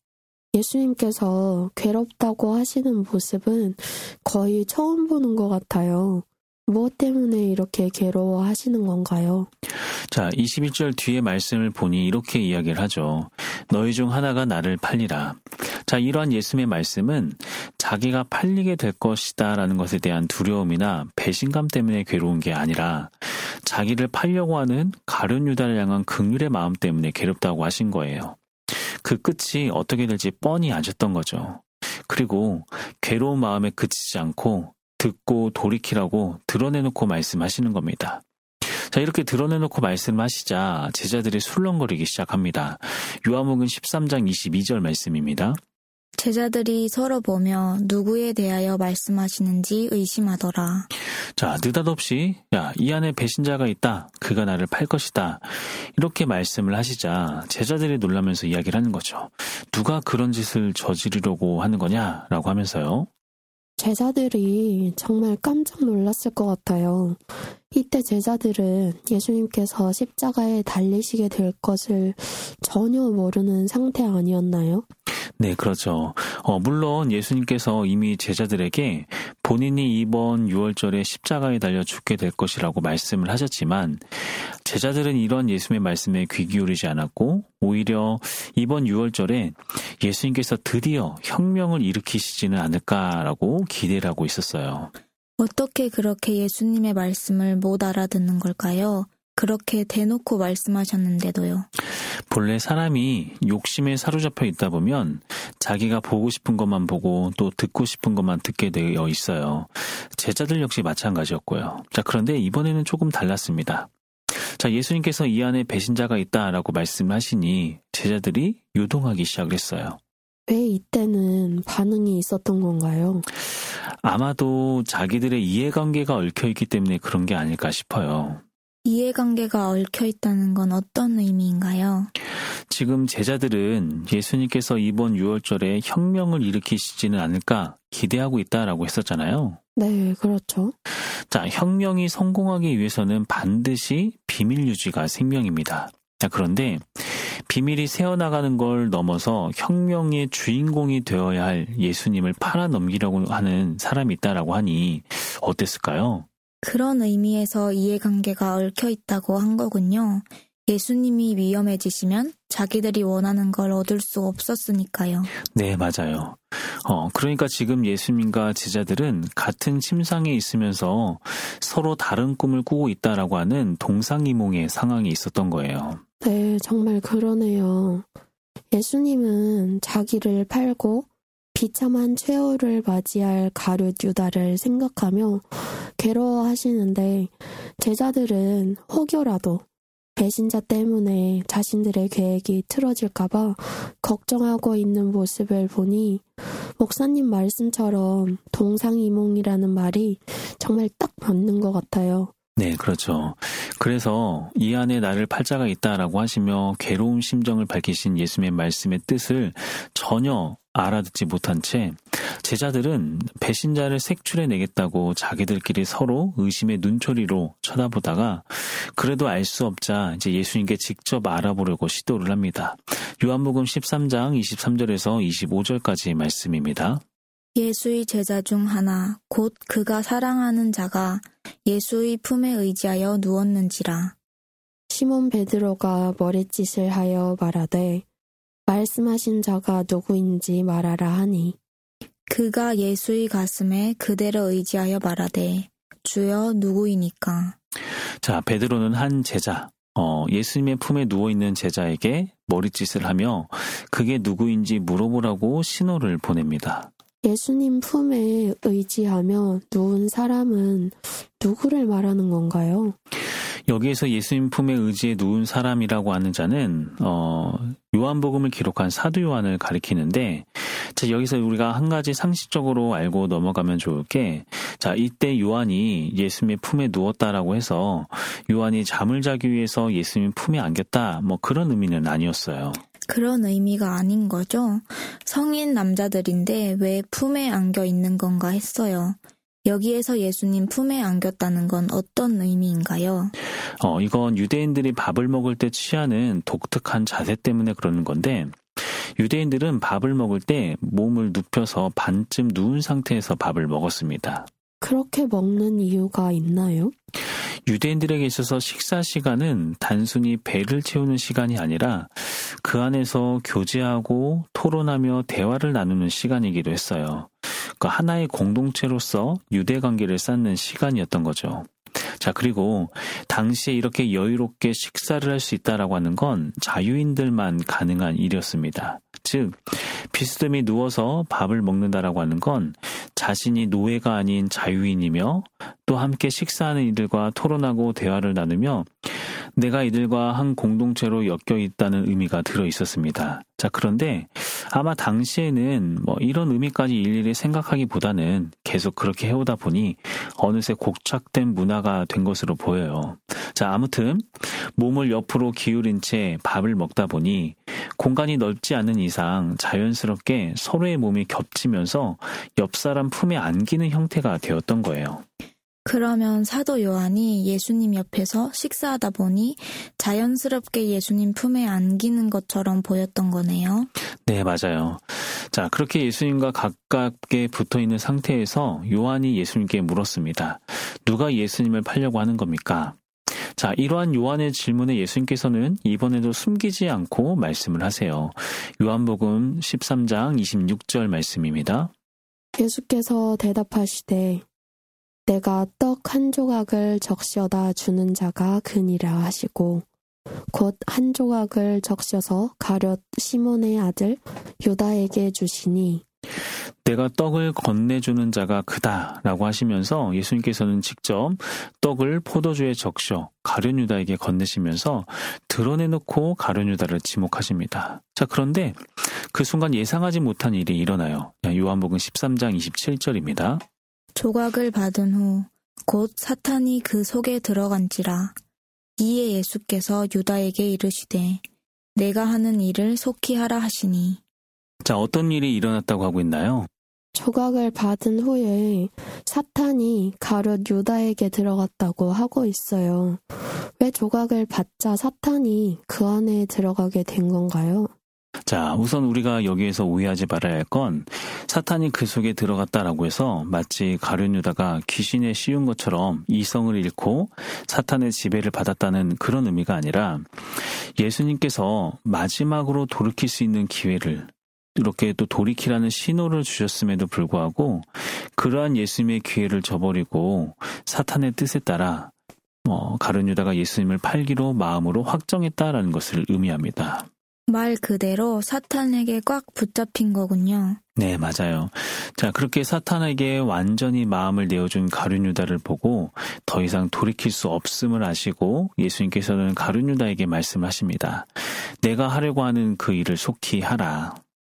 예수님께서 괴롭다고 하시는 모습은 거의 처음 보는 것 같아요. 무엇 때문에 이렇게 괴로워하시는 건가요? 자, 21절 뒤에 말씀을 보니 이렇게 이야기를 하죠. 너희 중 하나가 나를 팔리라. 자, 이러한 예수님의 말씀은 자기가 팔리게 될 것이다 라는 것에 대한 두려움이나 배신감 때문에 괴로운 게 아니라 자기를 팔려고 하는 가룟 유다를 향한 긍휼의 마음 때문에 괴롭다고 하신 거예요. 그 끝이 어떻게 될지 뻔히 아셨던 거죠. 그리고 괴로운 마음에 그치지 않고 듣고 돌이키라고 드러내놓고 말씀하시는 겁니다. 자, 이렇게 드러내놓고 말씀하시자 제자들이 술렁거리기 시작합니다. 요한복음 13장 22절 말씀입니다. 제자들이 서로 보며 누구에 대하여 말씀하시는지 의심하더라. 자, 느닷없이 이 안에 배신자가 있다. 그가 나를 팔 것이다. 이렇게 말씀을 하시자 제자들이 놀라면서 이야기를 하는 거죠. 누가 그런 짓을 저지르려고 하는 거냐라고 하면서요. 제자들이 정말 깜짝 놀랐을 것 같아요. 이때 제자들은 예수님께서 십자가에 달리시게 될 것을 전혀 모르는 상태 아니었나요? 네, 그렇죠. 물론 예수님께서 이미 제자들에게 본인이 이번 6월절에 십자가에 달려 죽게 될 것이라고 말씀을 하셨지만 제자들은 이런 예수님의 말씀에 귀 기울이지 않았고 오히려 이번 6월절에 예수님께서 드디어 혁명을 일으키시지는 않을까라고 기대를 하고 있었어요. 어떻게 그렇게 예수님의 말씀을 못 알아듣는 걸까요? 그렇게 대놓고 말씀하셨는데도요. 본래 사람이 욕심에 사로잡혀 있다 보면 자기가 보고 싶은 것만 보고 또 듣고 싶은 것만 듣게 되어 있어요. 제자들 역시 마찬가지였고요. 자, 그런데 이번에는 조금 달랐습니다. 자, 예수님께서 이 안에 배신자가 있다라고 말씀하시니 제자들이 요동하기 시작을 했어요. 왜 이때는 반응이 있었던 건가요? 아마도 자기들의 이해관계가 얽혀있기 때문에 그런 게 아닐까 싶어요. 이해관계가 얽혀있다는 건 어떤 의미인가요? 지금 제자들은 예수님께서 이번 6월절에 혁명을 일으키시지는 않을까 기대하고 있다라고 했었잖아요. 네, 그렇죠. 자, 혁명이 성공하기 위해서는 반드시 비밀 유지가 생명입니다. 자, 그런데 비밀이 새어나가는 걸 넘어서 혁명의 주인공이 되어야 할 예수님을 팔아넘기려고 하는 사람이 있다라고 하니 어땠을까요? 그런 의미에서 이해관계가 얽혀있다고 한 거군요. 예수님이 위험해지시면 자기들이 원하는 걸 얻을 수 없었으니까요. 네, 맞아요. 그러니까 지금 예수님과 제자들은 같은 침상에 있으면서 서로 다른 꿈을 꾸고 있다라고 하는 동상이몽의 상황이 있었던 거예요. 네, 정말 그러네요. 예수님은 자기를 팔고 비참한 최후를 맞이할 가룟 유다를 생각하며 괴로워하시는데 제자들은 혹여라도 배신자 때문에 자신들의 계획이 틀어질까봐 걱정하고 있는 모습을 보니 목사님 말씀처럼 동상이몽이라는 말이 정말 딱 맞는 것 같아요. 네, 그렇죠. 그래서 이 안에 나를 팔자가 있다라고 하시며 괴로운 심정을 밝히신 예수님의 말씀의 뜻을 전혀 알아듣지 못한 채 제자들은 배신자를 색출해내겠다고 자기들끼리 서로 의심의 눈초리로 쳐다보다가 그래도 알 수 없자 이제 예수님께 직접 알아보려고 시도를 합니다. 요한복음 13장 23절에서 25절까지 말씀입니다. 예수의 제자 중 하나 곧 그가 사랑하는 자가 예수의 품에 의지하여 누웠는지라. 시몬 베드로가 머리짓을 하여 말하되 말씀하신 자가 누구인지 말하라 하니 그가 예수의 가슴에 그대로 의지하여 말하되 주여 누구이니까. 자, 베드로는 한 제자, 예수님의 품에 누워있는 제자에게 머리짓을 하며 그게 누구인지 물어보라고 신호를 보냅니다. 예수님 품에 의지하며 누운 사람은 누구를 말하는 건가요? 여기에서 예수님 품에 의지해 누운 사람이라고 하는 자는 요한복음을 기록한 사도 요한을 가리키는데 자, 여기서 우리가 한 가지 상식적으로 알고 넘어가면 좋을 게 자, 이때 요한이 예수님의 품에 누웠다라고 해서 요한이 잠을 자기 위해서 예수님 품에 안겼다 뭐 그런 의미는 아니었어요. 그런 의미가 아닌 거죠. 성인 남자들인데 왜 품에 안겨 있는 건가 했어요. 여기에서 예수님 품에 안겼다는 건 어떤 의미인가요? 이건 유대인들이 밥을 먹을 때 취하는 독특한 자세 때문에 그러는 건데 유대인들은 밥을 먹을 때 몸을 눕혀서 반쯤 누운 상태에서 밥을 먹었습니다. 그렇게 먹는 이유가 있나요? 유대인들에게 있어서 식사 시간은 단순히 배를 채우는 시간이 아니라 그 안에서 교제하고 토론하며 대화를 나누는 시간이기도 했어요. 그러니까 하나의 공동체로서 유대 관계를 쌓는 시간이었던 거죠. 자, 그리고 당시에 이렇게 여유롭게 식사를 할 수 있다라고 하는 건 자유인들만 가능한 일이었습니다. 즉, 비스듬히 누워서 밥을 먹는다라고 하는 건 자신이 노예가 아닌 자유인이며 또 함께 식사하는 이들과 토론하고 대화를 나누며 내가 이들과 한 공동체로 엮여 있다는 의미가 들어 있었습니다. 자, 그런데 아마 당시에는 이런 의미까지 일일이 생각하기보다는 계속 그렇게 해오다 보니 어느새 곡착된 문화가 된 것으로 보여요. 자, 아무튼 몸을 옆으로 기울인 채 밥을 먹다 보니 공간이 넓지 않은 이상 자연스럽게 서로의 몸이 겹치면서 옆 사람 품에 안기는 형태가 되었던 거예요. 그러면 사도 요한이 예수님 옆에서 식사하다 보니 자연스럽게 예수님 품에 안기는 것처럼 보였던 거네요. 네, 맞아요. 자, 그렇게 예수님과 가깝게 붙어있는 상태에서 요한이 예수님께 물었습니다. 누가 예수님을 팔려고 하는 겁니까? 자, 이러한 요한의 질문에 예수님께서는 이번에도 숨기지 않고 말씀을 하세요. 요한복음 13장 26절 말씀입니다. 예수께서 대답하시되 내가 떡 한 조각을 적셔다 주는 자가 그니라 하시고 곧 한 조각을 적셔서 가룟 시몬의 아들 유다에게 주시니 내가 떡을 건네주는 자가 그다라고 하시면서 예수님께서는 직접 떡을 포도주에 적셔 가룟 유다에게 건네시면서 드러내놓고 가룟 유다를 지목하십니다. 자, 그런데 그 순간 예상하지 못한 일이 일어나요. 요한복음 13장 27절입니다. 조각을 받은 후 곧 사탄이 그 속에 들어간지라. 이에 예수께서 유다에게 이르시되 내가 하는 일을 속히 하라 하시니. 자, 어떤 일이 일어났다고 하고 있나요? 조각을 받은 후에 사탄이 가룟 유다에게 들어갔다고 하고 있어요. 왜 조각을 받자 사탄이 그 안에 들어가게 된 건가요? 자, 우선 우리가 여기에서 오해하지 말아야 할 건 사탄이 그 속에 들어갔다라고 해서 마치 가룟 유다가 귀신에 씌운 것처럼 이성을 잃고 사탄의 지배를 받았다는 그런 의미가 아니라 예수님께서 마지막으로 돌이킬 수 있는 기회를 이렇게 또 돌이키라는 신호를 주셨음에도 불구하고 그러한 예수님의 기회를 저버리고 사탄의 뜻에 따라 가룟 유다가 예수님을 팔기로 마음으로 확정했다라는 것을 의미합니다. 말 그대로 사탄에게 꽉 붙잡힌 거군요. 네, 맞아요. 자, 그렇게 사탄에게 완전히 마음을 내어준 가룟 유다를 보고 더 이상 돌이킬 수 없음을 아시고 예수님께서는 가룟 유다에게 말씀하십니다. 내가 하려고 하는 그 일을 속히 하라.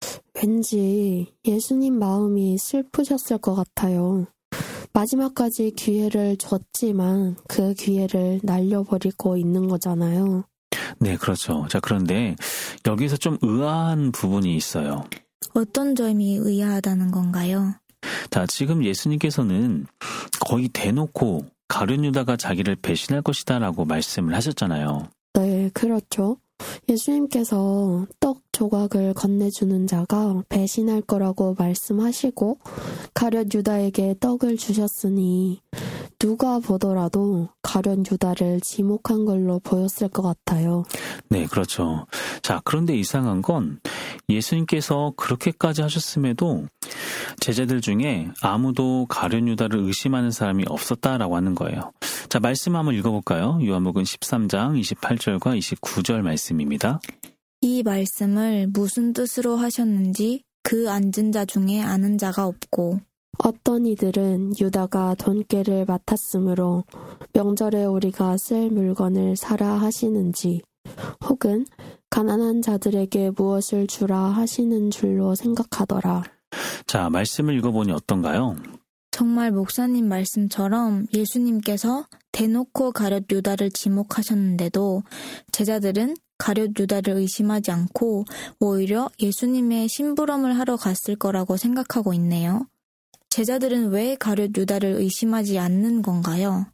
왠지 예수님 마음이 슬프셨을 것 같아요. 마지막까지 기회를 줬지만 그 기회를 날려버리고 있는 거잖아요. 네, 그렇죠. 자, 그런데 여기서 좀 의아한 부분이 있어요. 어떤 점이 의아하다는 건가요? 자, 지금 예수님께서는 거의 대놓고 가룟 유다가 자기를 배신할 것이다 라고 말씀을 하셨잖아요. 네, 그렇죠. 예수님께서 떡 조각을 건네주는 자가 배신할 거라고 말씀하시고 가룟 유다에게 떡을 주셨으니 누가 보더라도 가룟 유다를 지목한 걸로 보였을 것 같아요. 네, 그렇죠. 자, 그런데 이상한 건 예수님께서 그렇게까지 하셨음에도 제자들 중에 아무도 가룟 유다를 의심하는 사람이 없었다라고 하는 거예요. 자, 말씀 한번 읽어볼까요? 요한복음 13장 28절과 29절 말씀입니다. 이 말씀을 무슨 뜻으로 하셨는지 그 앉은 자 중에 아는 자가 없고 어떤 이들은 유다가 돈꾀를 맡았으므로 명절에 우리가 쓸 물건을 사라 하시는지 혹은 가난한 자들에게 무엇을 주라 하시는 줄로 생각하더라. 자, 말씀을 읽어보니 어떤가요? 정말 목사님 말씀처럼 예수님께서 대놓고 가룟 유다를 지목하셨는데도 제자들은 가룟 유다를 의심하지 않고 오히려 예수님의 심부름을 하러 갔을 거라고 생각하고 있네요. 제자들은 왜 가룟 유다를 의심하지 않는 건가요?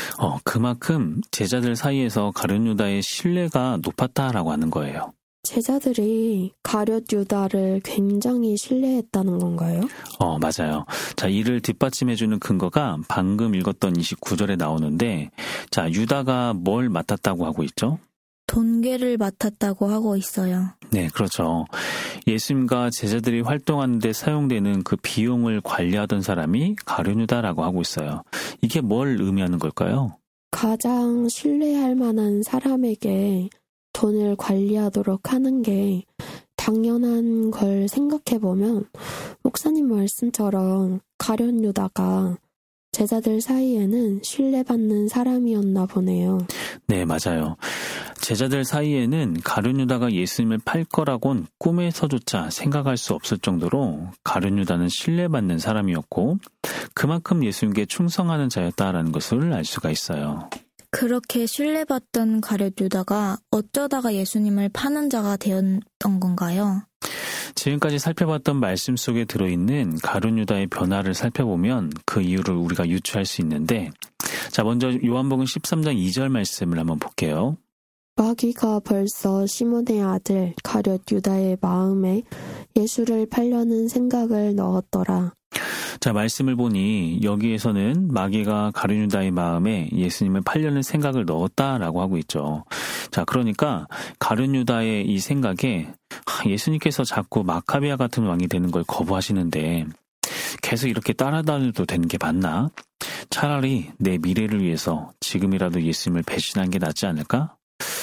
그만큼 제자들 사이에서 가룟 유다의 신뢰가 높았다라고 하는 거예요. 제자들이 가룟 유다를 굉장히 신뢰했다는 건가요? 맞아요. 자, 이를 뒷받침해주는 근거가 방금 읽었던 29절에 나오는데, 자, 유다가 뭘 맡았다고 하고 있죠? 돈궤를 맡았다고 하고 있어요. 네, 그렇죠. 예수님과 제자들이 활동하는 데 사용되는 그 비용을 관리하던 사람이 가룟 유다라고 하고 있어요. 이게 뭘 의미하는 걸까요? 가장 신뢰할 만한 사람에게 돈을 관리하도록 하는 게 당연한 걸 생각해보면 목사님 말씀처럼 가룟 유다가 제자들 사이에는 신뢰받는 사람이었나 보네요. 네, 맞아요. 제자들 사이에는 가룟 유다가 예수님을 팔 거라곤 꿈에서조차 생각할 수 없을 정도로 가룟 유다는 신뢰받는 사람이었고 그만큼 예수님께 충성하는 자였다라는 것을 알 수가 있어요. 그렇게 신뢰받던 가룟 유다가 어쩌다가 예수님을 파는 자가 되었던 건가요? 지금까지 살펴봤던 말씀 속에 들어있는 가룟 유다의 변화를 살펴보면 그 이유를 우리가 유추할 수 있는데, 자, 먼저 요한복음 13장 2절 말씀을 한번 볼게요. 마귀가 벌써 시몬의 아들 가룟 유다의 마음에 예수를 팔려는 생각을 넣었더라. 자, 말씀을 보니 여기에서는 마귀가 가룟 유다의 마음에 예수님을 팔려는 생각을 넣었다라고 하고 있죠. 자, 그러니까 가룟 유다의 이 생각에 예수님께서 자꾸 마카비아 같은 왕이 되는 걸 거부하시는데 계속 이렇게 따라다녀도 되는 게 맞나? 차라리 내 미래를 위해서 지금이라도 예수님을 배신한 게 낫지 않을까?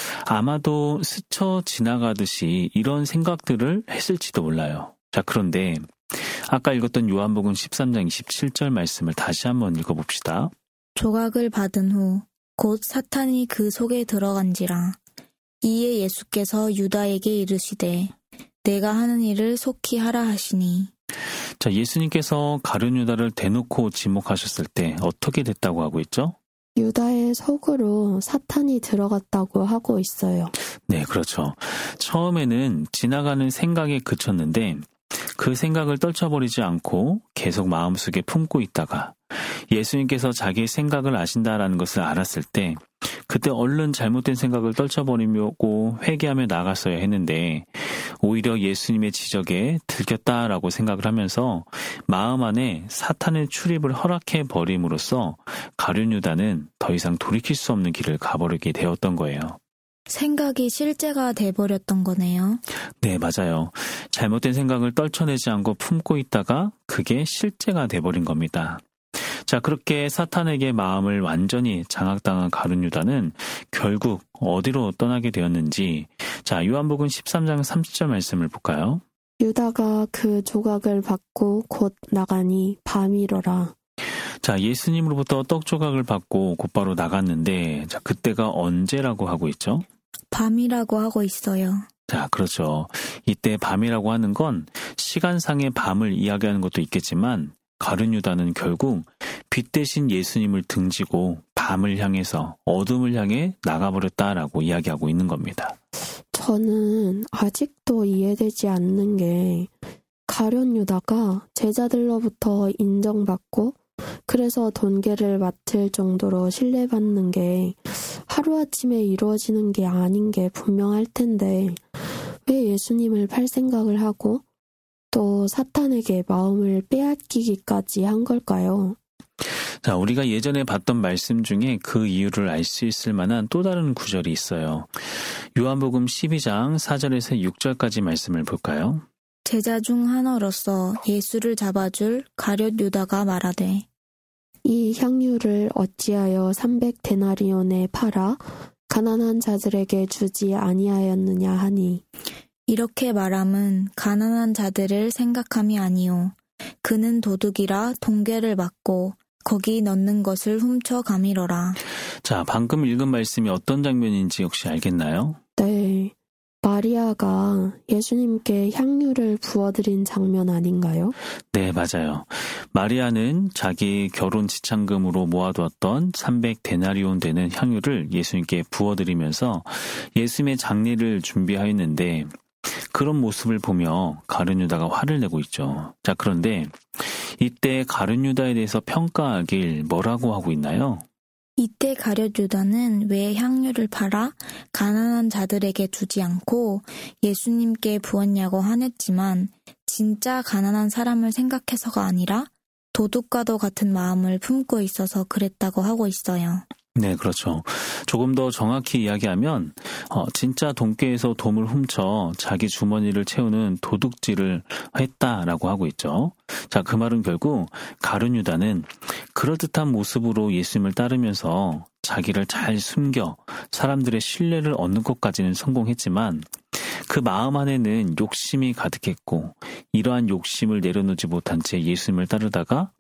아마도 스쳐 지나가듯이 이런 생각들을 했을지도 몰라요. 자, 그런데 아까 읽었던 요한복음 13장 27절 말씀을 다시 한번 읽어봅시다. 조각을 받은 후 곧 사탄이 그 속에 들어간지라. 이에 예수께서 유다에게 이르시되 내가 하는 일을 속히 하라 하시니. 자, 예수님께서 가룟 유다를 대놓고 지목하셨을 때 어떻게 됐다고 하고 있죠? 유다의 속으로 사탄이 들어갔다고 하고 있어요. 네, 그렇죠. 처음에는 지나가는 생각에 그쳤는데 그 생각을 떨쳐버리지 않고 계속 마음속에 품고 있다가 예수님께서 자기의 생각을 아신다라는 것을 알았을 때 그때 얼른 잘못된 생각을 떨쳐버리고 회개하며 나갔어야 했는데 오히려 예수님의 지적에 들켰다라고 생각을 하면서 마음 안에 사탄의 출입을 허락해 버림으로써 가룟 유다는 더 이상 돌이킬 수 없는 길을 가버리게 되었던 거예요. 생각이 실제가 돼버렸던 거네요. 네, 맞아요. 잘못된 생각을 떨쳐내지 않고 품고 있다가 그게 실제가 돼버린 겁니다. 자, 그렇게 사탄에게 마음을 완전히 장악당한 가룟 유다는 결국 어디로 떠나게 되었는지, 자, 요한복음 13장 30절 말씀을 볼까요? 유다가 그 조각을 받고 곧 나가니 밤이로라. 자, 예수님으로부터 떡 조각을 받고 곧바로 나갔는데, 자, 그때가 언제라고 하고 있죠? 밤이라고 하고 있어요. 자, 그렇죠. 이때 밤이라고 하는 건 시간상의 밤을 이야기하는 것도 있겠지만 가룟 유다는 결국 빛 대신 예수님을 등지고 밤을 향해서 어둠을 향해 나가버렸다라고 이야기하고 있는 겁니다. 저는 아직도 이해되지 않는 게 가룟 유다가 제자들로부터 인정받고 그래서 돈계를 맡을 정도로 신뢰받는 게 하루아침에 이루어지는 게 아닌 게 분명할 텐데 왜 예수님을 팔 생각을 하고 또 사탄에게 마음을 빼앗기기까지 한 걸까요? 자, 우리가 예전에 봤던 말씀 중에 그 이유를 알 수 있을 만한 또 다른 구절이 있어요. 요한복음 12장 4절에서 6절까지 말씀을 볼까요? 제자 중 하나로서 예수를 잡아줄 가룟 유다가 말하되 이 향유를 어찌하여 300데나리온에 팔아 가난한 자들에게 주지 아니하였느냐 하니 이렇게 말함은 가난한 자들을 생각함이 아니요 그는 도둑이라 돈계를 받고 거기 넣는 것을 훔쳐 가미러라. 자, 방금 읽은 말씀이 어떤 장면인지 혹시 알겠나요? 네, 마리아가 예수님께 향유를 부어드린 장면 아닌가요? 네, 맞아요. 마리아는 자기 결혼 지참금으로 모아두었던 300데나리온 되는 향유를 예수님께 부어드리면서 예수님의 장례를 준비하였는데 그런 모습을 보며 가룟 유다가 화를 내고 있죠. 자, 그런데 이때 가룟 유다에 대해서 평가하길 뭐라고 하고 있나요? 이때 가룟 유다는 왜 향유를 팔아 가난한 자들에게 주지 않고 예수님께 부었냐고 화냈지만 진짜 가난한 사람을 생각해서가 아니라 도둑과도 같은 마음을 품고 있어서 그랬다고 하고 있어요. 네, 그렇죠. 조금 더 정확히 이야기하면 진짜 돈께에서 돈을 훔쳐 자기 주머니를 채우는 도둑질을 했다라고 하고 있죠. 자, 그 말은 결국 가룟 유다는 그럴듯한 모습으로 예수님을 따르면서 자기를 잘 숨겨 사람들의 신뢰를 얻는 것까지는 성공했지만 그 마음 안에는 욕심이 가득했고 이러한 욕심을 내려놓지 못한 채 예수님을 따르다가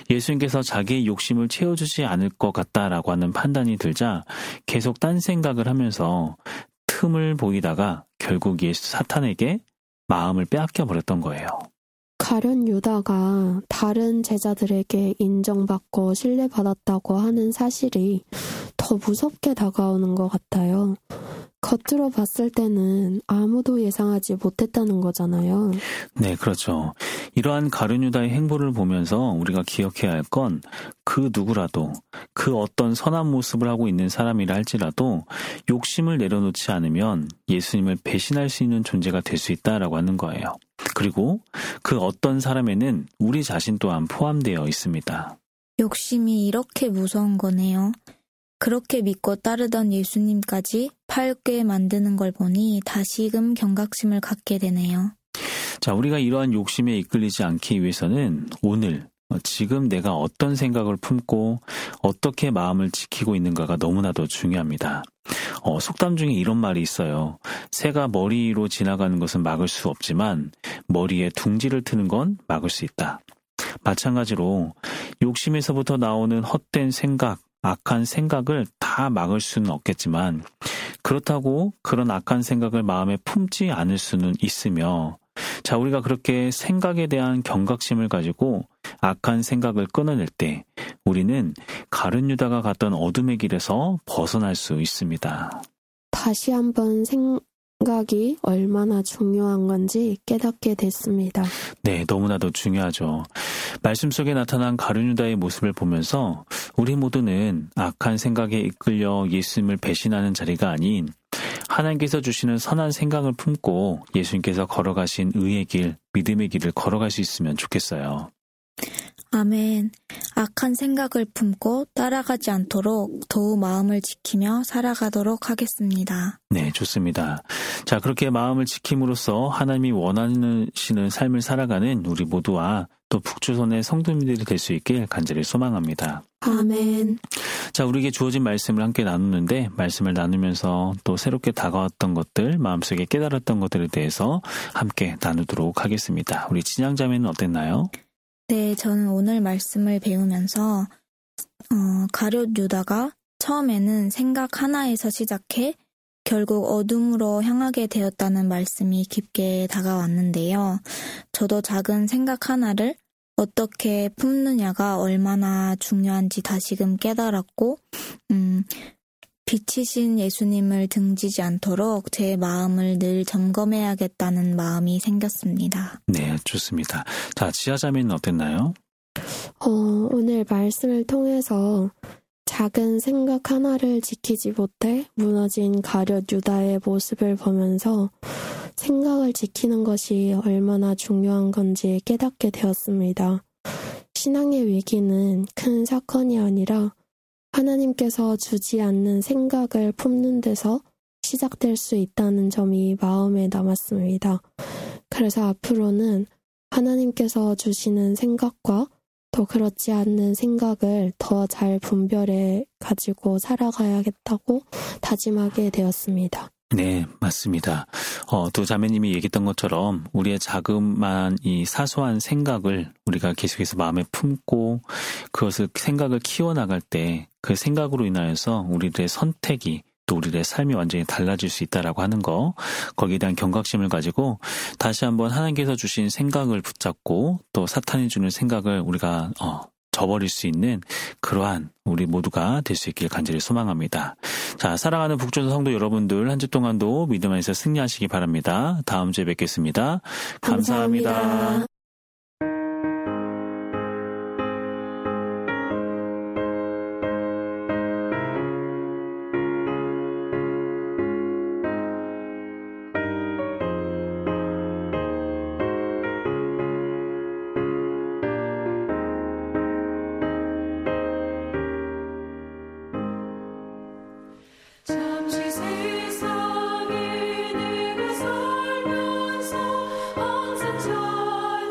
예수님께서 자기의 욕심을 채워주지 않을 것 같다라고 하는 판단이 들자 계속 딴 생각을 하면서 틈을 보이다가 결국 사탄에게 마음을 빼앗겨 버렸던 거예요. 가룟 유다가 다른 제자들에게 인정받고 신뢰받았다고 하는 사실이 더 무섭게 다가오는 것 같아요. 겉으로 봤을 때는 아무도 예상하지 못했다는 거잖아요. 네, 그렇죠. 이러한 가룟 유다의 행보를 보면서 우리가 기억해야 할 건 그 누구라도 그 어떤 선한 모습을 하고 있는 사람이라 할지라도 욕심을 내려놓지 않으면 예수님을 배신할 수 있는 존재가 될 수 있다라고 하는 거예요. 그리고 그 어떤 사람에는 우리 자신 또한 포함되어 있습니다. 욕심이 이렇게 무서운 거네요. 그렇게 믿고 따르던 예수님까지 팔게 만드는 걸 보니 다시금 경각심을 갖게 되네요. 자, 우리가 이러한 욕심에 이끌리지 않기 위해서는 오늘 지금 내가 어떤 생각을 품고 어떻게 마음을 지키고 있는가가 너무나도 중요합니다. 속담 중에 이런 말이 있어요. 새가 머리로 지나가는 것은 막을 수 없지만 머리에 둥지를 트는 건 막을 수 있다. 마찬가지로 욕심에서부터 나오는 헛된 생각, 악한 생각을 다 막을 수는 없겠지만 그렇다고 그런 악한 생각을 마음에 품지 않을 수는 있으며 자, 우리가 그렇게 생각에 대한 경각심을 가지고 악한 생각을 끊어낼 때 우리는 가룟 유다가 갔던 어둠의 길에서 벗어날 수 있습니다. 다시 한번 생각이 얼마나 중요한 건지 깨닫게 됐습니다. 네, 너무나도 중요하죠. 말씀 속에 나타난 가룟 유다의 모습을 보면서 우리 모두는 악한 생각에 이끌려 예수님을 배신하는 자리가 아닌 하나님께서 주시는 선한 생각을 품고 예수님께서 걸어가신 의의 길, 믿음의 길을 걸어갈 수 있으면 좋겠어요. 아멘. 악한 생각을 품고 따라가지 않도록 더욱 마음을 지키며 살아가도록 하겠습니다. 네, 좋습니다. 자, 그렇게 마음을 지킴으로써 하나님이 원하시는 삶을 살아가는 우리 모두와 또 북조선의 성도님들이 될 수 있길 간절히 소망합니다. 아멘. 자, 우리에게 주어진 말씀을 함께 나누는데 말씀을 나누면서 또 새롭게 다가왔던 것들, 마음속에 깨달았던 것들에 대해서 함께 나누도록 하겠습니다. 우리 진양자매는 어땠나요? 네, 저는 오늘 말씀을 배우면서 가룟 유다가 처음에는 생각 하나에서 시작해 결국 어둠으로 향하게 되었다는 말씀이 깊게 다가왔는데요. 저도 작은 생각 하나를 어떻게 품느냐가 얼마나 중요한지 다시금 깨달았고 빛이신 예수님을 등지지 않도록 제 마음을 늘 점검해야겠다는 마음이 생겼습니다. 네, 좋습니다. 자, 지하자매는 어땠나요? 오늘 말씀을 통해서 작은 생각 하나를 지키지 못해 무너진 가룟 유다의 모습을 보면서 생각을 지키는 것이 얼마나 중요한 건지 깨닫게 되었습니다. 신앙의 위기는 큰 사건이 아니라 하나님께서 주지 않는 생각을 품는 데서 시작될 수 있다는 점이 마음에 남았습니다. 그래서 앞으로는 하나님께서 주시는 생각과 또 그렇지 않는 생각을 더 잘 분별해 가지고 살아가야겠다고 다짐하게 되었습니다. 네, 맞습니다. 또 자매님이 얘기했던 것처럼 우리의 자그마한 이 사소한 생각을 우리가 계속해서 마음에 품고 그것을 생각을 키워나갈 때 그 생각으로 인하여서 우리들의 선택이 또 우리의 삶이 완전히 달라질 수 있다라고 하는 거, 거기에 대한 경각심을 가지고 다시 한번 하나님께서 주신 생각을 붙잡고 또 사탄이 주는 생각을 우리가 저버릴 수 있는 그러한 우리 모두가 될 수 있길 간절히 소망합니다. 자, 사랑하는 북조선 성도 여러분들 한 주 동안도 믿음 안에서 승리하시기 바랍니다. 다음 주에 뵙겠습니다. 감사합니다. 세상에 내가 살면서 항상 잘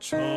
저